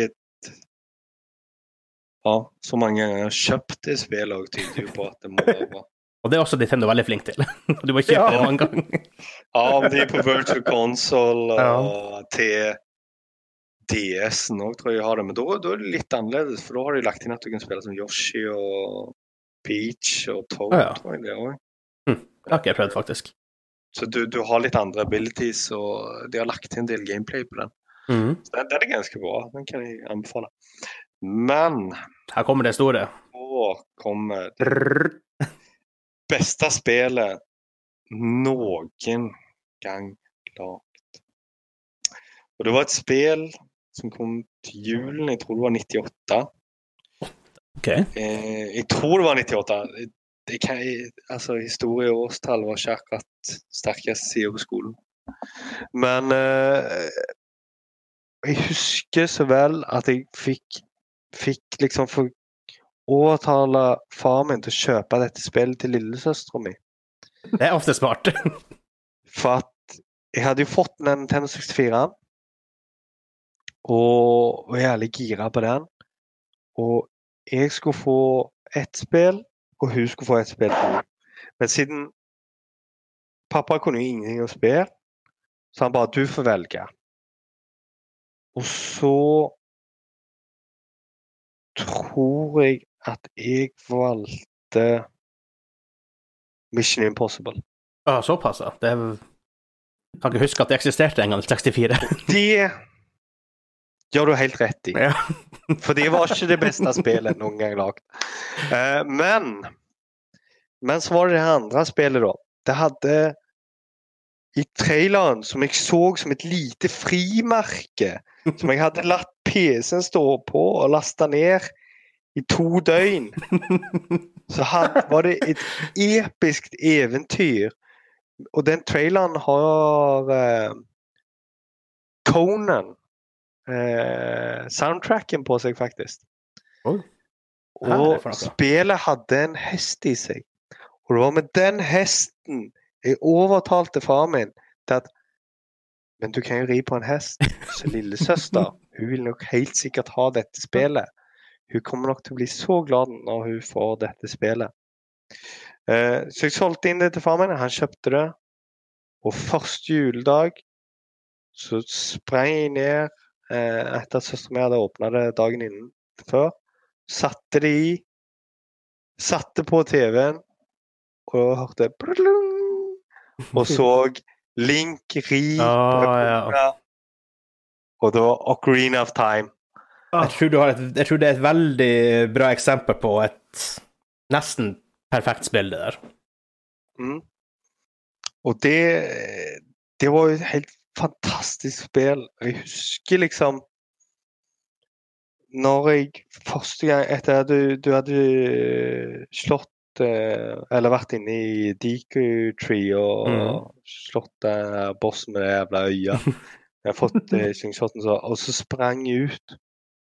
S3: ja, så mange ganger jeg har kjøpt det spillet og tyder jo på at det må være bra.
S2: Og det er også Nintendo veldig flink til. Du må kjøpe ja. Det mange ganger.
S3: Ja, de er på Virtual Console og ja. Til D S-en også, tror jeg har det, men da, da er det litt annerledes, for da har de lagt inn at du kan spille som Yoshi og Peach og Toad, ja, ja. Tror jeg det også.
S2: Hm. Det har ikke jeg prøvd, faktisk.
S3: Så du, du har litt andre abilities, og de har lagt inn en del gameplay på den. Mm. Så det, det er ganske bra, den kan jeg anbefale. Men...
S2: Her kommer det store.
S3: Nå kommer det beste spillet noen gang lagt. Og det var et spill som kom til julen, jeg tror det var nittiåtte.
S2: Ok.
S3: Eh, jeg tror det var nittiåtte. Det kan, altså, historie og årstall var ikke akkurat sterkest siden på skolen. Men eh, jeg husker så vel at jeg fikk, fikk liksom for overtale far min til å kjøpe dette spillet til lillesøsteren min.
S2: Det er ofte smart.
S3: For at jeg hadde jo fått den Nintendo sekstifire, og, og jeg er litt gira på den. Og jeg skulle få ett spill, og hun skulle få ett spill. Men siden pappa kunne jo ingenting å spille, så han bare, du får velge. Og så tror jeg at jeg valgte Mission Impossible.
S2: Ja, såpass, ja. Det er... Jeg kan ikke huske at det eksisterte en gang i sekstifire.
S3: Det gjør du helt rett i.
S2: Ja.
S3: For det var ikke det beste spillet noen gang lagt. Uh, men, men så var det det andre spillet da. Det hadde i traileren som jeg så som et lite frimerke, som jeg hadde latt P C-en stå på og lasta ned i to døgn. Så had, var det et episk eventyr. Og den traileren har uh, Conan uh, soundtracken på seg faktisk.
S2: Oi.
S3: Og spillet hadde en hest i seg. Og det var med den hesten jeg overtalte far min til at men du kan jo ri på en hest. Så lillesøster, hun vil nok helt sikkert ha dette spillet. Hun kommer nok til å bli så glad når hun får dette spillet. Uh, så jeg solgte inn det til far min, han kjøpte det. Og første juledag så sprang jeg ned uh, etter at søster min hadde åpnet det dagen innen før. Satte det i, satte på T V-en og hørte og så Link ri
S2: oh, ja.
S3: Og det var Ocarina of Time.
S2: Jeg tror, du har et, jeg tror det er et veldig bra eksempel på et nesten perfekt spill det der.
S3: Mm. Og det, det var jo et helt fantastisk spill. Jeg husker liksom når jeg første gang etter at du, du hadde slått eller vært inne i Deku Tree og mm. slått uh, bossen med det jævla øya. Jeg har fått uh, slingshoten så, og så sprang jeg ut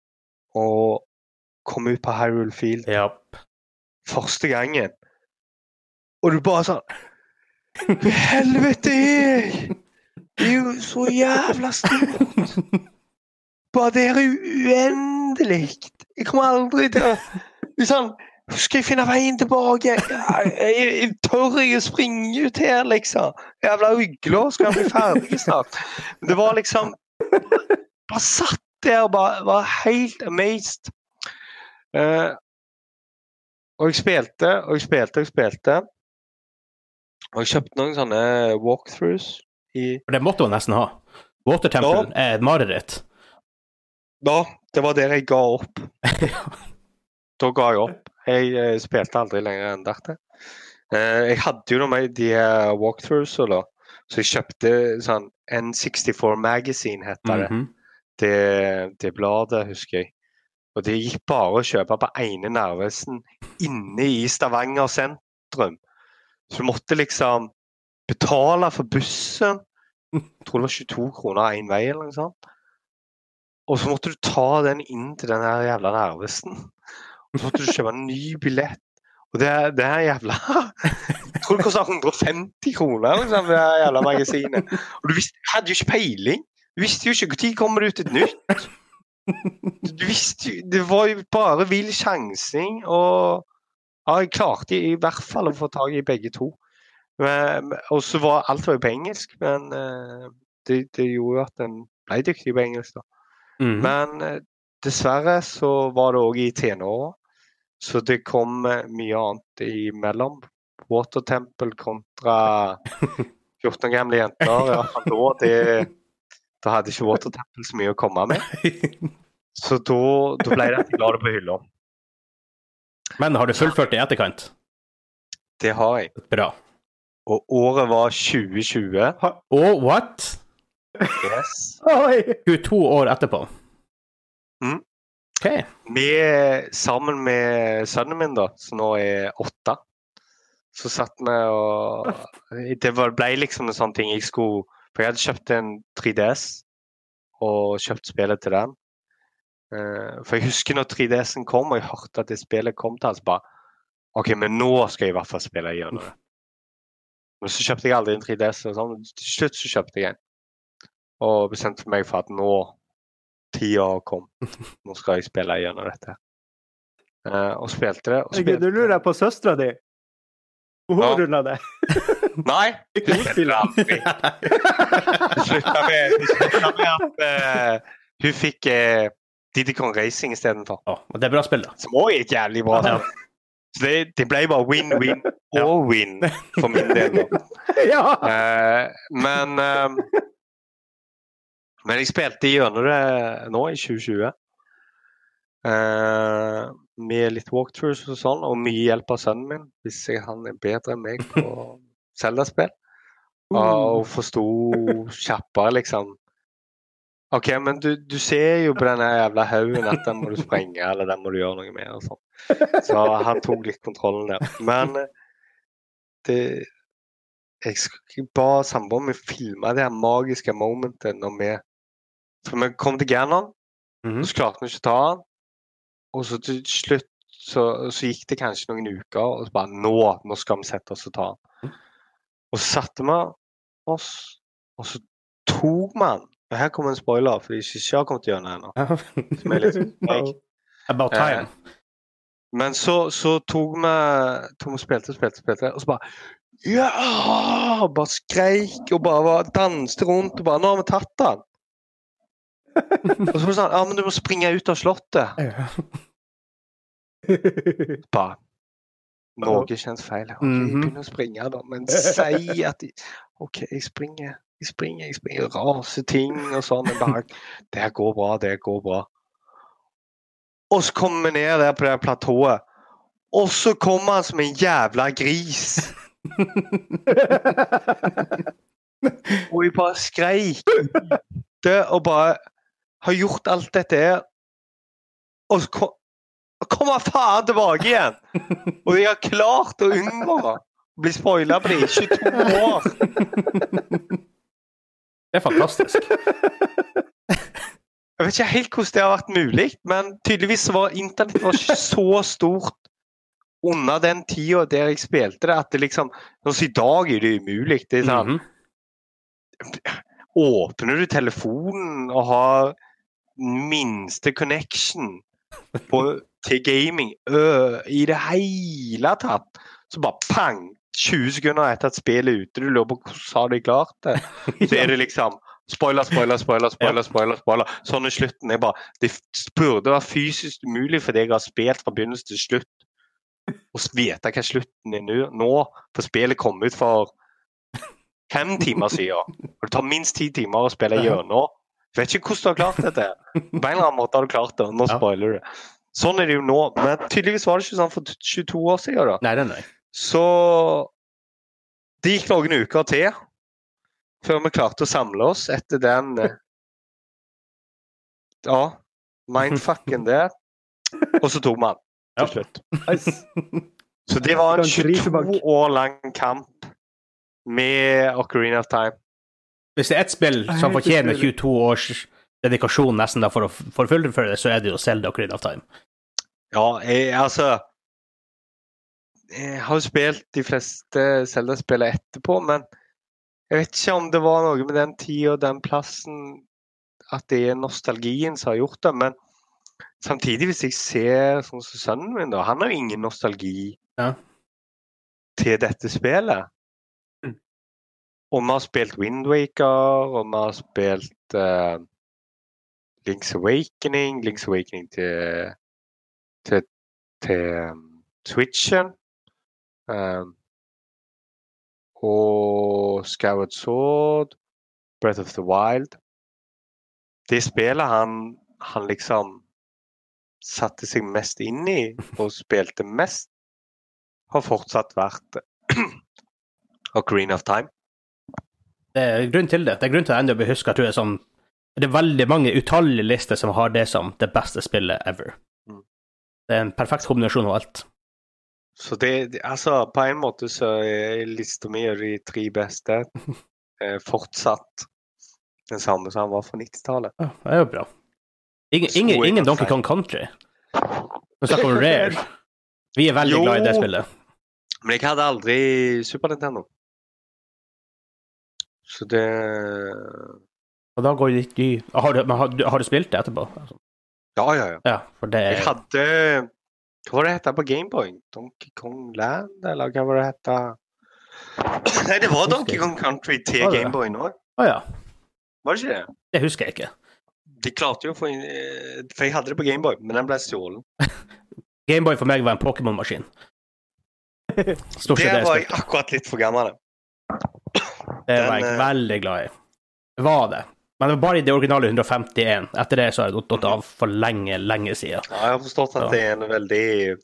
S3: og kom ut på Hyrule Field.
S2: Yep.
S3: Første gangen. Og du bare sånn helvete jeg! Det er jo så jævla stort! Bare det er uendelig! Jeg kommer aldri til å liksom skal jeg finne veien tilbake? Jeg, jeg, jeg tør ikke springe ut her, liksom. Jævla hyggelig, skal jeg bli ferdig snart. Det var liksom bare satt der og bare var helt amazed. Uh, og jeg spilte, og jeg spilte, og jeg spilte. Og jeg kjøpte noen sånne walkthroughs. I...
S2: Det måtte man nesten ha. Water Temple ja. Er et mareritt.
S3: Da, det var der jeg ga opp. Da ga jeg opp. Jeg eh, spilte aldri lenger enn dette. Eh, jeg hadde jo med de her walkthroughs da, så jeg kjøpte sånn N sekstifour Magazine heter det. Mm-hmm. det. Det bladet, husker jeg. Og det gikk bare å kjøpe på ene Narvesen inne i Stavanger sentrum. Så du måtte liksom betale for bussen. Jeg tror det var tjueto kroner en vei eller noe sånt. Og så måtte du ta den inn til den her jævla Narvesen. Og så måtte du kjøpe en ny billett. Og det er, det er jævla... Jeg tror det kostet hundre og femti kroner, liksom, det jævla magasinet. Og du visste, hadde jo ikke peiling. Du visste jo ikke hvor tid kommer det ut et nytt. Du visste jo... Det var jo bare vill sjansing, og... Ja, jeg klarte i hvert fall å få tag i begge to. Men, og så var alt var jo på engelsk, men uh, det, det gjorde at den ble dyktig på engelsk da. Mm-hmm. Men uh, dessverre så var det også i tenåret. Så det kom mye annet imellom. Water Temple kontra fjorten gamle jenter. Ja, da, det, da hadde ikke Water Temple så mye å komme med. Så da, da ble det at jeg la det på hylla.
S2: Men har du fullført i etterkant?
S3: Det har jeg.
S2: Bra.
S3: Og året var tjue tjue.
S2: Å, oh, what?
S3: Yes.
S2: tjueto år etterpå.
S3: Mm.
S2: Okay.
S3: Med, sammen med sønnen min da, som nå er åtte, så satt vi og det var, ble liksom en sånn ting jeg skulle, for jeg hadde kjøpt en tre D S og kjøpt spillet til den. Uh, for jeg husker når tre D S-en kom, og jeg hørte at det spillet kom til, så bare, ok, men nå skal jeg i hvert fall spille gjennom det. Men så kjøpte jeg aldri en tre D S, og sånn. Til slutt så kjøpte jeg en. Og bestemte meg for at nå tida kom. Nå skal jeg spille gjennom dette. Uh, og spilte det. Og spilte.
S4: Du lurer på søstra di. Hun ja. Rullet det.
S3: Nei, det spilte aldri. Det sluttet med, det sluttet med at uh, Hun fikk eh, Diddy Kong Racing I stedet for.
S2: Ja, og det er bra spill da.
S3: Som også gikk jævlig bra.
S2: Ja.
S3: Så det, det ble bare win-win og win for min del.
S4: Ja.
S3: Eh, men eh, men jeg spilte gjennom det nå I tjue tjue. Eh, med litt walkthroughs og sånn, og mye hjelp av sønnen min, hvis jeg, han er bedre enn meg på Zelda-spill. Og forstod kjappere, liksom. Ok, men du, du ser jo på denne jævla haugen at den må du sprenge, eller den må du gjøre noe med, og sånn. Så han tok litt kontrollen der. Men det, jeg ba samboeren med filme det her magiske momentet når vi, for vi kom til Ganon,
S2: Mhm.
S3: så klarte vi ikke ta han, og så til slutt så, så gikk det kanskje noen uker, og så bare, nå, nå skal vi sette oss og ta han. Og så satte vi oss, og så tok man, og her kommer en spoiler, for jeg ikke har kommet gjennom ennå, som er litt meg.
S2: About time.
S3: Eh, men så, så tok vi, tok vi spilte, spilte, spilte, og så bare, ja, bare skreik, og bare var, danste rundt, og bare, nå har vi tatt han. Og så var det sånn, ja, men du må springe ut av slottet. Bare, noe kjennes feil. Ok, jeg
S2: Mhm.
S3: begynner å springe da, men si at jeg, ok, jeg springer, jeg springer, jeg springer, raser ting og sånn, jeg bare, det går bra, det går bra. Og så kommer vi ned der på det platået, og så kommer han som en jævla gris. Og jeg bare skreik det, og bare har gjort alt dette her, og så kom, kommer faen tilbake igjen. Og jeg har klart å unngå å bli spoilet på det I tjueto år.
S2: Det er fantastisk.
S3: Jeg vet ikke helt hvordan det har vært mulig, men tydeligvis var internett var ikke så stort under den tiden der jeg spilte det, at det liksom, også I dag er det umulig. Det er sånn,
S2: Mhm.
S3: åpner du telefonen og har minste connection på, til gaming ø, I det hele tatt, så bare pang, tjue sekunder etter at spillet er ute, du lurer på hvordan har de klart det, så er det liksom spoiler, spoiler, spoiler, spoiler, spoiler, spoiler. Sånn I slutten er bare, det burde være fysisk umulig fordi jeg har spilt fra begynnelse til slutt og vite hva slutten er nå, nå for spillet kom ut for fem timer siden, og det tar minst ti timer å spille gjennom. Jeg vet ikke hvordan du har klart dette. På en eller annen måte har du klart det, og nå spoiler du det. Sånn er det jo nå, men tydeligvis var det ikke sånn for tjueto år siden da.
S2: Nei, nei, nei.
S3: Så det gikk noen uker til før vi klarte å samle oss etter den ja, mindfucken der, og så tok man til slutt. Så det var en tjueto år lang kamp med Ocarina of Time.
S2: Hvis det er et spill som fortjener tjueto års dedikasjon nesten da for å for å fullføre det, så er det jo Zelda Ocarina of Time.
S3: Ja, jeg, altså jeg har jo spilt de fleste Zelda-spillene etterpå, men jeg vet ikke om det var noe med den tiden og den plassen at det er nostalgien som har gjort det, men samtidig hvis jeg ser sånn som sønnen min da, han har jo ingen nostalgi
S2: ja.
S3: til dette spillet. Og vi har spilt Wind Waker, og vi har spilt uh, Link's Awakening, Link's Awakening til, til, til um, Switchen, um, og Skyward Sword, Breath of the Wild. Det spillet han, han liksom satte seg mest inn I, og spilte mest, har fortsatt vært Ocarina of Time.
S2: Det er grunn til det. Det er grunn til å enda behuske at det er sånn, det er veldig mange utallige lister som har det som det beste spillet ever.
S3: Mm.
S2: Det er en perfekt kombinasjon av alt.
S3: Så det, det altså på en måte så er lista mi av de tre beste eh, fortsatt den samme som han var fra nittitallet.
S2: Ja, det er jo bra. Ingen, ingen, ingen Donkey Kong Country. Nå snakker om Rare. Vi er veldig
S3: Jo.
S2: glad I det spillet.
S3: Men jeg hadde aldri Super Nintendo. Så det
S2: Og da går det ikke... Har du, men har, du- har du spilt det etterpå? Altså,
S3: Ja, ja, ja.
S2: ja, for det
S3: Jeg hadde hva var det hette på Gameboy? Donkey Kong Land, eller hva var det hette? Nei, det var Donkey Kong Country til
S2: Var det det?
S3: Gameboy nå.
S2: Å ja,
S3: Var det ikke det?
S2: det husker jeg ikke.
S3: de klarte jo å få inn, for jeg hadde det på Gameboy, men den ble stjålen.
S2: Gameboy for meg var en Pokémon-maskin. Stort sett
S3: det var
S2: jeg
S3: jeg akkurat litt for gammel.
S2: Det var jeg
S3: Den,
S2: veldig glad i. Var det. Men det var bare i det originale one fifty-one. Etter det så har jeg gått av for lenge, lenge siden.
S3: Ja, jeg har forstått at
S2: Ja.
S3: det er en veldig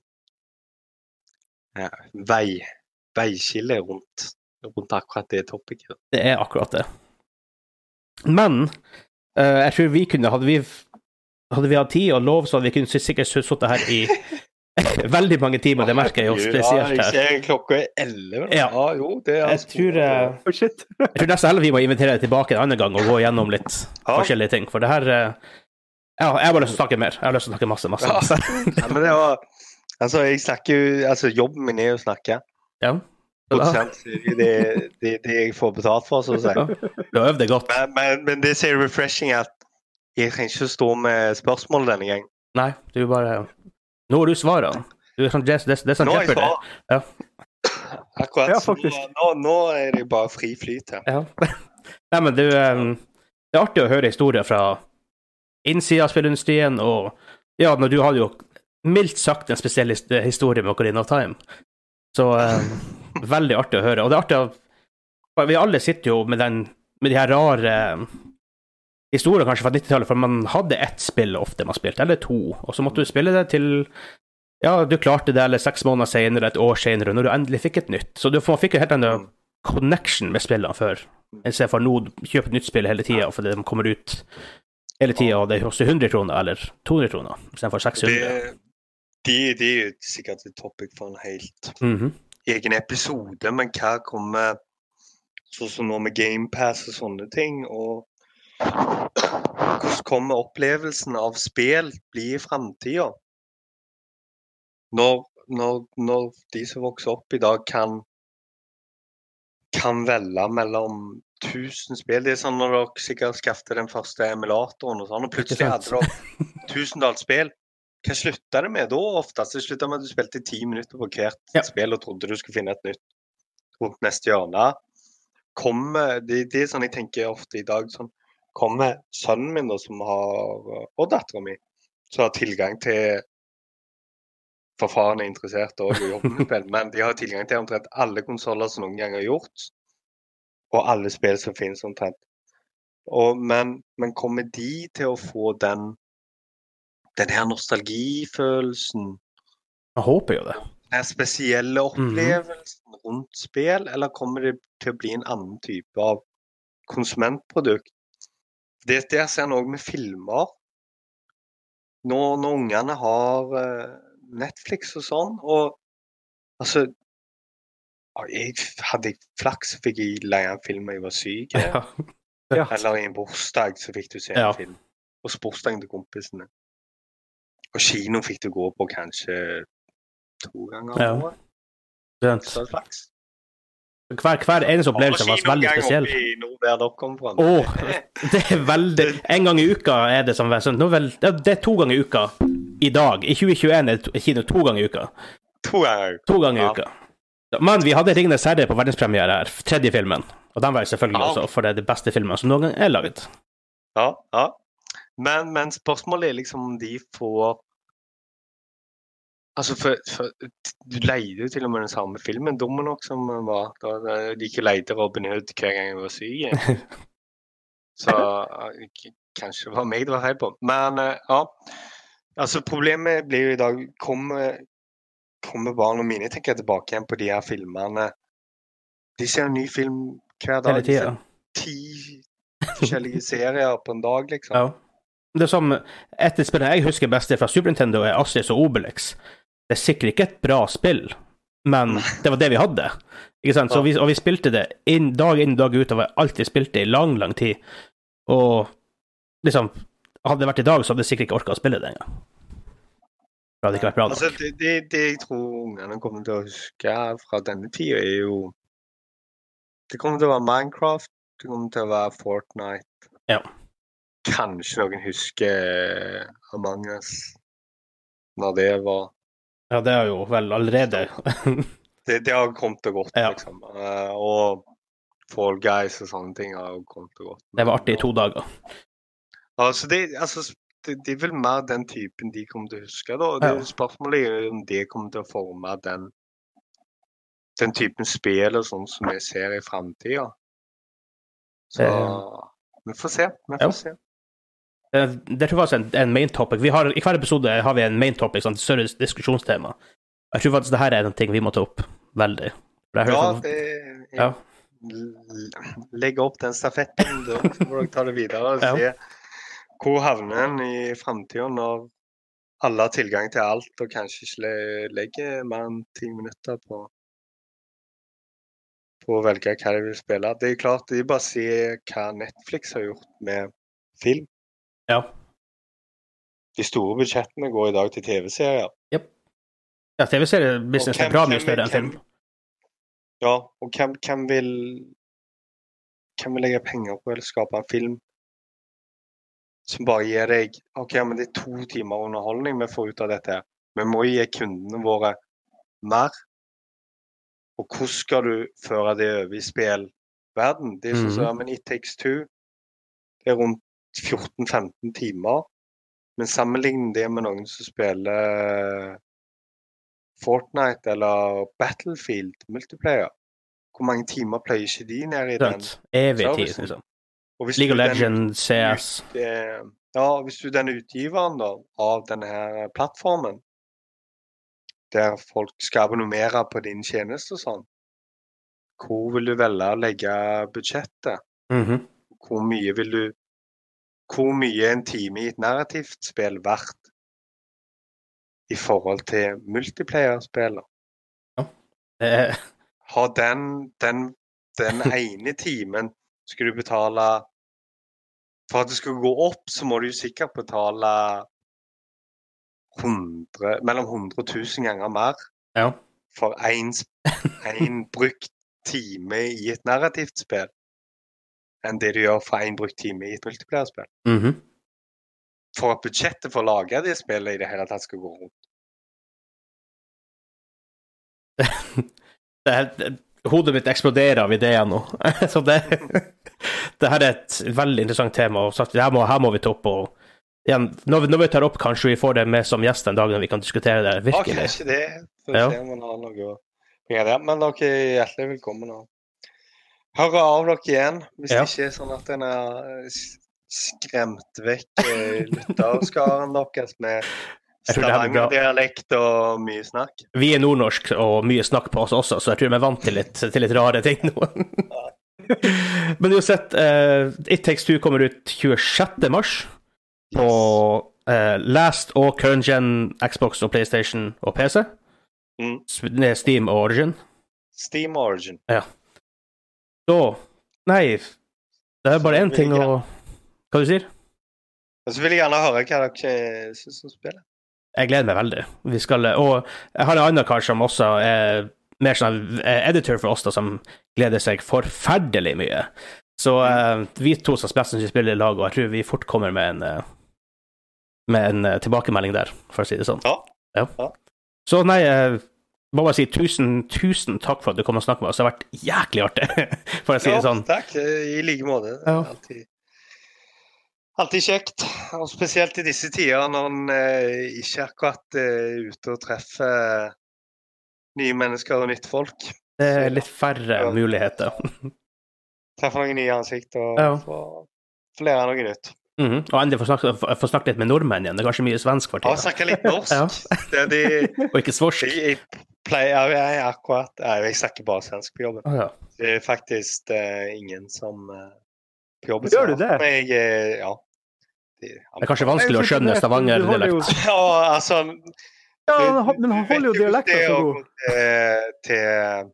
S3: ja, vei, veiskille rundt, rundt akkurat det topicet.
S2: Det er akkurat det. Men uh, jeg tror vi kunne, hadde vi hadde vi hatt tid og lov, så hadde vi kunne sikkert suttet her i veldig mange timer, det merker jeg jo spesielt her.
S3: Ja, jeg ser klokka er elleve.
S2: Ja.
S3: Ja, jo, det er
S2: Jeg tror, uh,
S4: Oh, shit.
S2: jeg tror nesten heller vi må invitere deg tilbake en annen gang og gå gjennom litt
S3: Ja.
S2: forskjellige ting, for det her uh, ja, jeg har bare lyst til å snakke mer. Jeg har lyst til å snakke masse, masse, masse.
S3: Ja, men det var altså, jeg snakker jo, altså jobben min er jo å snakke.
S2: Ja. Så da,
S3: Prosent, det er det, det jeg får betalt for, så å si.
S2: du har øvd deg godt.
S3: Men, men, men det er refreshing at jeg trenger ikke stå med spørsmål denne gang.
S2: Nei, du bare nå har du svaret. Du er sånn, det, det, det er sånn
S3: Nå er jeg
S2: Jeopardy.
S3: svar.
S2: Ja.
S3: Akkurat.
S4: Ja,
S3: så
S4: faktisk.
S3: nå, nå er det bare fri flyt her.
S2: Ja. Nei, men du, um, det er artig å høre historier fra innsida av spillindustrien, og ja, når du hadde jo mildt sagt en spesiell his- historie med Ocarina of Time. Så um, veldig artig å høre. Og det er artig å vi alle sitter jo med den med de her rare um, historier kanskje fra nittitallet, for man hadde ett spill ofte man spilte, eller to, og så måtte du spille det til ja, du klarte det, eller seks måneder senere, et år senere, når du endelig fikk et nytt. Så du man fikk jo helt en connection med spillene før. Jeg ser for nå kjøper et nytt spill hele tiden, for det kommer ut hele tiden, og det koster hundre kroner, eller to hundre kroner, i stedet for seks hundre.
S3: Det, de, de er jo sikkert et topic for en helt
S2: Mhm.
S3: egen episode, men hva kommer sånn som nå med Game Pass og sånne ting, og hvordan kommer opplevelsen av spill bli i fremtiden? Når, når, når de som vokser opp i dag kan kan velge mellom tusen spill. Det er sånn når dere sikkert skaffet den første emulatoren og sånn, og plutselig hadde dere tusendalt spill. Hva sluttet det med da oftest? Det sluttet med at du spilte ti minutter på hvert
S2: Ja.
S3: spill og trodde du skulle finne et nytt rundt neste hjørne. Kommer, det, det er sånn jeg tenker ofte i dag, sånn, kommer sønnen min da, som har, og datteren min, som har tilgang til, for faren er interessert også i jobben med spill, men de har tilgang til omtrent alle konsoler som noen gang har gjort, og alle spill som finnes omtrent. Og, men, men kommer de til å få den, den her nostalgifølelsen,
S2: Jeg håper jo det.
S3: den her spesielle opplevelsen rundt spill, eller kommer det til å bli en annen type av konsumentprodukt? Det der ser jeg også med filmer. Når, når ungene har uh, Netflix og sånn, og altså, jeg hadde jeg flaks, så fikk jeg leie en film når jeg var syk,
S2: Ja.
S4: Ja.
S3: eller i en bursdag så fikk du se
S2: Ja.
S3: en film, og sportsdagen til kompisene. Og kino fikk du gå på kanskje to ganger
S2: Ja.
S3: om året.
S2: Sant.
S3: Så er det flaks.
S2: Hver, hver eneste opplevelse var veldig spesiell.
S3: Og kino en gang oppe i nord der dere kom fra.
S2: Åh, det er veldig en gang i uka er det som sånn, nå vel, ja, det er to ganger i uka i dag. I tjue tjueen er det kino to ganger i uka.
S3: To ganger.
S2: To ganger i
S3: Ja.
S2: uka. Men vi hadde Ringenes herre på verdenspremiere her, tredje filmen. Og den var jo selvfølgelig
S3: Ja.
S2: også, for det er det beste filmen som noen gang er laget.
S3: Ja, ja. Men, men spørsmålet er liksom om de får Altså, for, for du leide jo til og med den samme filmen, dumme nok som den var. Da de ikke leide Robin Hood hver gang jeg var syk. Så eh, k- kanskje det var meg det var feil på. Men eh, ja, altså problemet blir jo i dag, kommer, kommer barna mine, tenker jeg tilbake igjen på de her filmene. De ser en ny film hver dag.
S2: Hele
S3: De ser
S2: tiden.
S3: ti forskjellige serier på en dag, liksom.
S2: Ja. Det er som et av spillene jeg husker best fra Super Nintendo er Asterix og Obelix. Det er sikkert ikke et bra spill, men det var det vi hadde. Ikke sant? Så vi, og vi spilte det inn, dag inn, dag ut, og vi alltid spilt det i lang, lang tid. Og liksom, hadde det vært i dag, så hadde jeg sikkert ikke orket å spille det engang. Det hadde ikke vært bra nok.
S3: Altså, det, det, det jeg tror ungene kommer til å huske fra denne tida, er jo det kommer til å være Minecraft, det kommer til å være Fortnite.
S2: Ja.
S3: Kanskje noen husker Among Us når det var
S2: Ja, det er jo vel allerede.
S3: Det, det har kommet og gått,
S2: Ja.
S3: liksom. Eh, og Fall Guys og sånne ting har jo kommet og gått.
S2: Det var artig i to dager.
S3: Ja, så det, altså, det, det er vel mer den typen de kommer til å huske da. Det
S2: Ja.
S3: spørsmålet er om det kommer til å forme den, den typen spill og sånn som vi ser i fremtiden. Så
S2: Eh.
S3: vi får se, vi får
S2: Ja.
S3: se.
S2: Det, det tror jeg faktisk er en, en main topic. Vi har, I hver episode har vi en main topic, sånn større diskusjonstema. Jeg tror faktisk det her er en ting vi må ta opp veldig. For jeg hører
S3: Ja,
S2: sånn-
S3: det
S2: ja.
S3: l- legge opp den stafetten, da så må dere ta det videre og
S2: Ja.
S3: se hvor havner en i fremtiden når alle har tilgang til alt og kanskje ikke le- legger mer enn ti minutter på på å velge hva de vil spille. Det er klart, det er bare å se hva Netflix har gjort med film.
S2: Ja.
S3: De store budsjettene går i dag til T V-serier.
S2: Ja, T V-seriebusiness er bra mye større enn film.
S3: Ja, og hvem, hvem vil hvem vil legge penger på eller skape en film som bare gir deg ok, men det er to timer underholdning vi får ut av dette. Vi må gi kundene våre mer. Og hvordan skal du føre det over i spillverden? Det er sånn som men It Takes Two. Det er rundt fjorten femten timer. Men sammenlign det med noen som spiller Fortnite eller Battlefield multiplayer. Hvor mange timer pleier ikke de ned i den?
S2: Sant. Evig tid,
S3: servicen?
S2: liksom.
S3: Og hvis
S2: League of
S3: du er den
S2: Legends, C S.
S3: ut- eh, Ja, hvis du er den utgiveren da, av denne her plattformen, der folk skal abonnere på din tjeneste og sånn, hvor vil du velge å legge budsjettet?
S2: Mhm.
S3: Hvor mye vil du Hvor mye er en time i et narrativt spill verdt i forhold til multiplayer-spillet?
S2: Eh,
S3: Har den, den, den ene timen skal du betale For at det skal gå opp, så må du jo sikkert betale hundre, mellom hundre og tusen ganger mer
S2: ja.
S3: for en, en brukt time i et narrativt spill enn det du gjør for en brukt time i et multiplayer-spill.
S2: Mhm.
S3: For at budsjettet for å lage det spillet i det hele tatt skal gå rundt.
S2: det er, det, hodet mitt eksploderer av ideer nå. Så det, det her er et veldig interessant tema, og sagt, her, må, her må vi ta opp. Og igjen, når, vi, når vi tar opp, kanskje vi får det med som gjest en dag når vi kan diskutere det virkelig.
S3: Ja, kanskje det. For å
S2: Ja.
S3: se om man har noe å gjøre der. Men dere er hjertelig velkommen. Og høre av dere igjen, hvis
S2: Ja.
S3: det ikke er sånn at den er s- skremt vekk eh, lytterskaren deres med
S2: Jeg tror det her blir bra.
S3: Stavanger-dialekt og mye snakk.
S2: Vi er nordnorsk og mye snakk på oss også, så jeg tror vi er vant til litt, til litt rare ting nå. Men uansett, uh, It Takes Two kommer ut tjuesjette mars på uh, Last og Current Gen, Xbox og PlayStation og P C.
S3: Mm.
S2: S- Steam og Origin.
S3: Steam Origin.
S2: Så, nei, det er bare
S3: Så
S2: en ting
S3: vil
S2: å...
S3: jeg-
S2: Hva du sier?
S3: Og så vil jeg gjerne høre hva dere synes om spillet.
S2: Jeg gleder meg veldig. Vi skal, og jeg har en annen kar som også er mer sånn eh, editor for oss da, som gleder seg forferdelig mye. Så eh, vi to som spiller som spiller i lag, og jeg tror vi fort kommer med en, eh, med en eh, tilbakemelding der, for å si det sånn.
S3: Ja.
S2: Ja.
S3: Ja.
S2: Så nei, jeg må bare si tusen, tusen takk for at du kom og snakket med oss. Det har vært jæklig artig, for å si
S3: Ja,
S2: det sånn.
S3: takk. I like måte. Det er
S2: Ja.
S3: Alltid, alltid kjekt. Og spesielt i disse tider når en eh, ikke akkurat er ute og treffer nye mennesker og nytt folk.
S2: Det er litt færre
S3: Ja.
S2: muligheter.
S3: Treffer noen nye ansikt og
S2: Ja.
S3: få få lære noe nytt.
S2: Mhm. Og endelig få snakke, få- få snakke litt med nordmenn igjen. Det er kanskje mye svensk for
S3: Ja,
S2: tiden.
S3: snakke litt norsk.
S2: Ja.
S3: Det er de,
S2: Og ikke svorsk.
S3: de jeg pleier jeg akkurat Nei, jeg snakker bare svensk på jobben.
S2: Å ja.
S3: Det er faktisk eh, ingen som eh, på jobben
S4: Gjør du
S3: som-
S4: det?
S3: Men jeg, eh, ja. Det,
S2: Det er kanskje vanskelig å
S4: Jeg synes
S2: skjønne
S4: det- du holder jo-
S2: Stavanger-dialekt.
S3: Ja, altså
S4: Ja, han har- men han holder jo dialekten så god.
S3: Til, til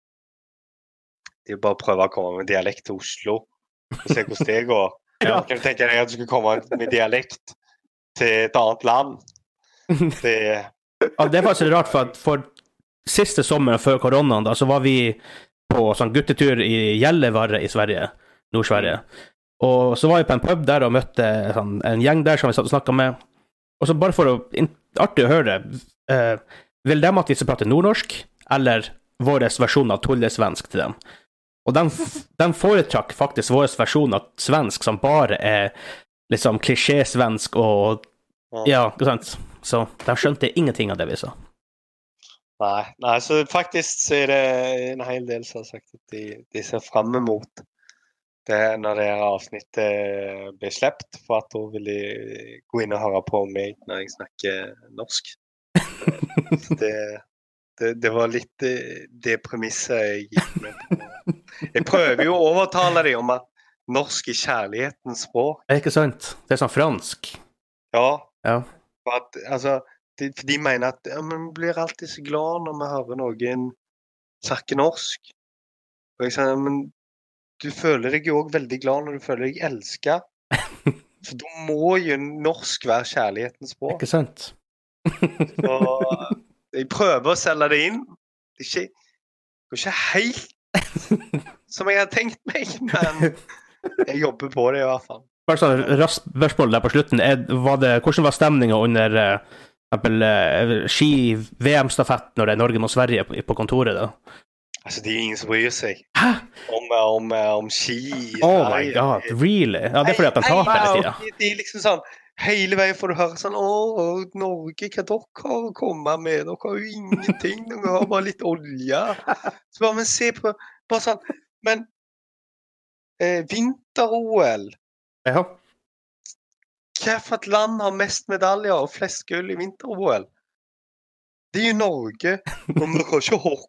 S3: Det er bare å prøve å komme med dialekt til Oslo og se hvordan det går.
S2: Ja.
S3: Kan du tenke deg at du skulle komme med dialekt til et annet land? Det,
S2: Ja, det er faktisk litt rart, for at for siste sommer før koronaen, da, så var vi på sånn guttetur i Gällivare i Sverige, Nord-Sverige. Og så var vi på en pub der og møtte sånn, en gjeng der som vi satt og snakket med. Og så bare for å, in- artig å høre, eh, vil de at vi skal prate nordnorsk, eller vår versjon av tullesvensk til dem? Og de, f- de foretrakk faktisk vår versjon av svensk, som bare er liksom klisjésvensk og ja, ikke sant? Så de skjønte ingenting av det vi sa.
S3: Nei, nei, så faktisk så er det en hel del som har sagt at de, de ser frem mot det når det her avsnittet blir slept, for at da vil de gå inn og høre på meg når jeg snakker norsk. Så det, det, det var litt det, det premisset jeg gikk med på. Jeg prøver jo å overtale dem om at norsk er kjærlighetens språk.
S2: Det er ikke sant? Det er sånn fransk.
S3: Ja.
S2: Ja.
S3: For at, altså, de, for de mener at ja, man blir alltid så glad når vi hører noen snakke norsk. Og jeg sier, men du føler deg jo også veldig glad når du føler deg elsket. Så da må jo norsk være kjærlighetens språk.
S2: Ikke sant?
S3: Så jeg prøver å selge det inn. Det er ikke, det er ikke helt som jeg har tenkt meg, men jeg jobber på det i hvert fall.
S2: Bare sånn raskt spørsmål der på slutten. Er, var det, hvordan var stemningen under uh, eksempel, uh, ski-V M-stafett når det er Norge mot Sverige på, på kontoret da?
S3: Altså, det er ingen som bryr seg.
S2: Hæ?
S3: Om, om, om ski.
S2: Oh my god, really? Ja, det er fordi at de taper hele tiden.
S3: Det, det er liksom sånn, hele veien får du høre sånn, åh, Norge, hva dere har kommet med? Dere har jo ingenting, dere har bare litt olje. Så bare, men se på, bare sånn, men eh, vinter-O L.
S2: Ja.
S3: Hva for et land har mest medaljer og flest gull i vinter-O L? Det er jo Norge, om dere har ikke hockey.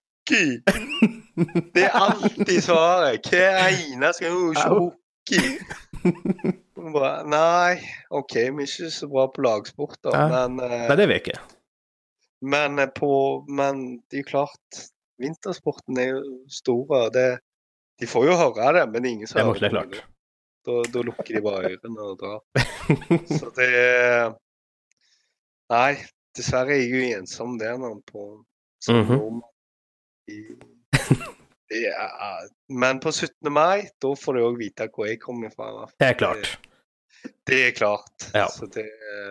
S3: Det er alltid svaret. Hva ene skal jo ikke hockey? Bare, nei, ok, vi er ikke så bra på lagsport da,
S2: ja.
S3: men... Eh,
S2: nei, det er vi ikke.
S3: Men, på, men det er jo klart, vintersporten er jo store, det, de får jo høre det, men ingen som hører det.
S2: Det er klart.
S3: Da, da lukker de bare ørene og drar. Så det... Nei, dessverre er jeg jo ensom der nå på som
S2: mm-hmm.
S3: nordmann. I, ja, men på syttende mai, da får du også vite hvor jeg kommer fra.
S2: Det er klart.
S3: Det, det er klart.
S2: Ja.
S3: Så det,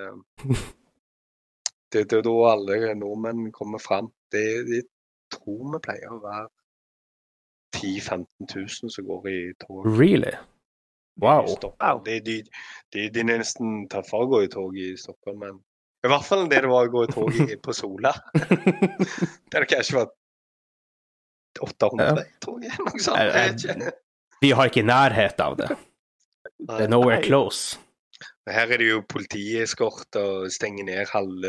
S3: det, det er da alle nordmenn kommer frem. Det, det tror vi pleier å være ti til femten tusen som går i tog.
S2: Really? Wow.
S3: wow. Det, det, det, det er nesten tøffere å gå i tog i Stockholm, men i hvert fall det det var å gå i tog i, på Sola. Det har kanskje vært åtte hundre, ja. Tog, noe sånt. Jeg, jeg,
S2: vi har ikke nærhet av det. Det er nowhere close.
S3: Her er det jo politieskort og stenger ned halve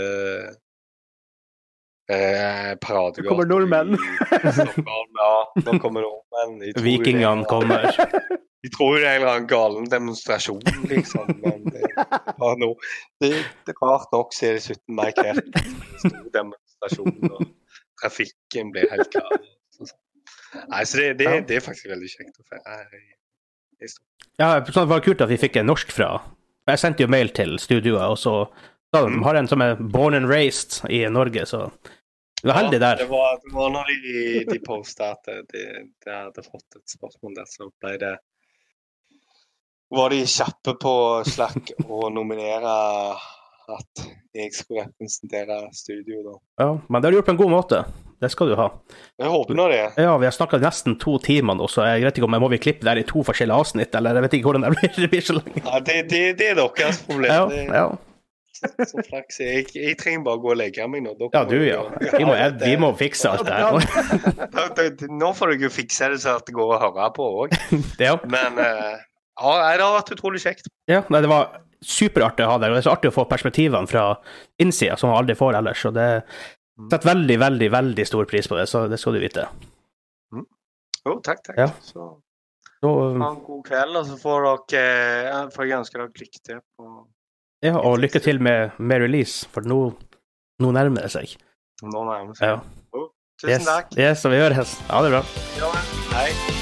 S3: eh, paradegater.
S4: Nå kommer nordmenn.
S3: Ja, nå kommer nordmenn.
S2: Vikingene kommer.
S3: Jeg tror det er en eller annen galen demonstrasjon, liksom. Men det, ja, no, det, det er rart nok, så er det syttende mai kveld. Stor demonstrasjon, og trafikken blir helt klar. Nei, så det, det, det er faktisk veldig kjekt å feire.
S2: Ja, det var kult at vi fikk en norsk fra. Jeg sendte jo mail til studioet, og så da, de har en som er born and raised i Norge, så vi var heldige der.
S3: Ja, det var, det var når de, de postet at de, de hadde fått et spørsmål der, så ble det var de kjappe på Slack å nominere at jeg skulle representere studio da.
S2: Ja, men det har du gjort på en god måte. Det skal du ha.
S3: Jeg håper nå det.
S2: Ja, vi har snakket nesten to timer nå, så jeg vet ikke om jeg må vi klippe der i to forskjellige avsnitt, eller jeg vet ikke hvordan det blir, det blir så lenge.
S3: Ja, det, det, det er deres problem.
S2: Ja,
S3: det,
S2: ja.
S3: Så, så flaks. Jeg, jeg trenger bare gå og legge meg nå.
S2: Ja, du, ja. Vi må, jeg, vi må fikse alt det
S3: her. Nå får du jo fikse det så at det går å høre på også.
S2: Ja.
S3: Men uh, ja, det har vært utrolig kjekt.
S2: Ja, nei, det var superartig å ha deg, og det er så artig å få perspektivene fra innsida, som man aldri får ellers, og det setter veldig, veldig, veldig stor pris på det, så det skal du vite.
S3: Mm. Jo, takk, takk.
S2: Ja.
S3: Så,
S2: så
S3: ha en god kveld, og så får dere, får jeg ønske dere lykke til på...
S2: Ja, og lykke til med, med release, for nå, nå nærmer det seg.
S3: Nå nærmer det seg.
S2: Ja.
S3: Oh, tusen
S2: yes.
S3: takk.
S2: Yes, og vi høres. Ha det bra.
S3: Ja, hei.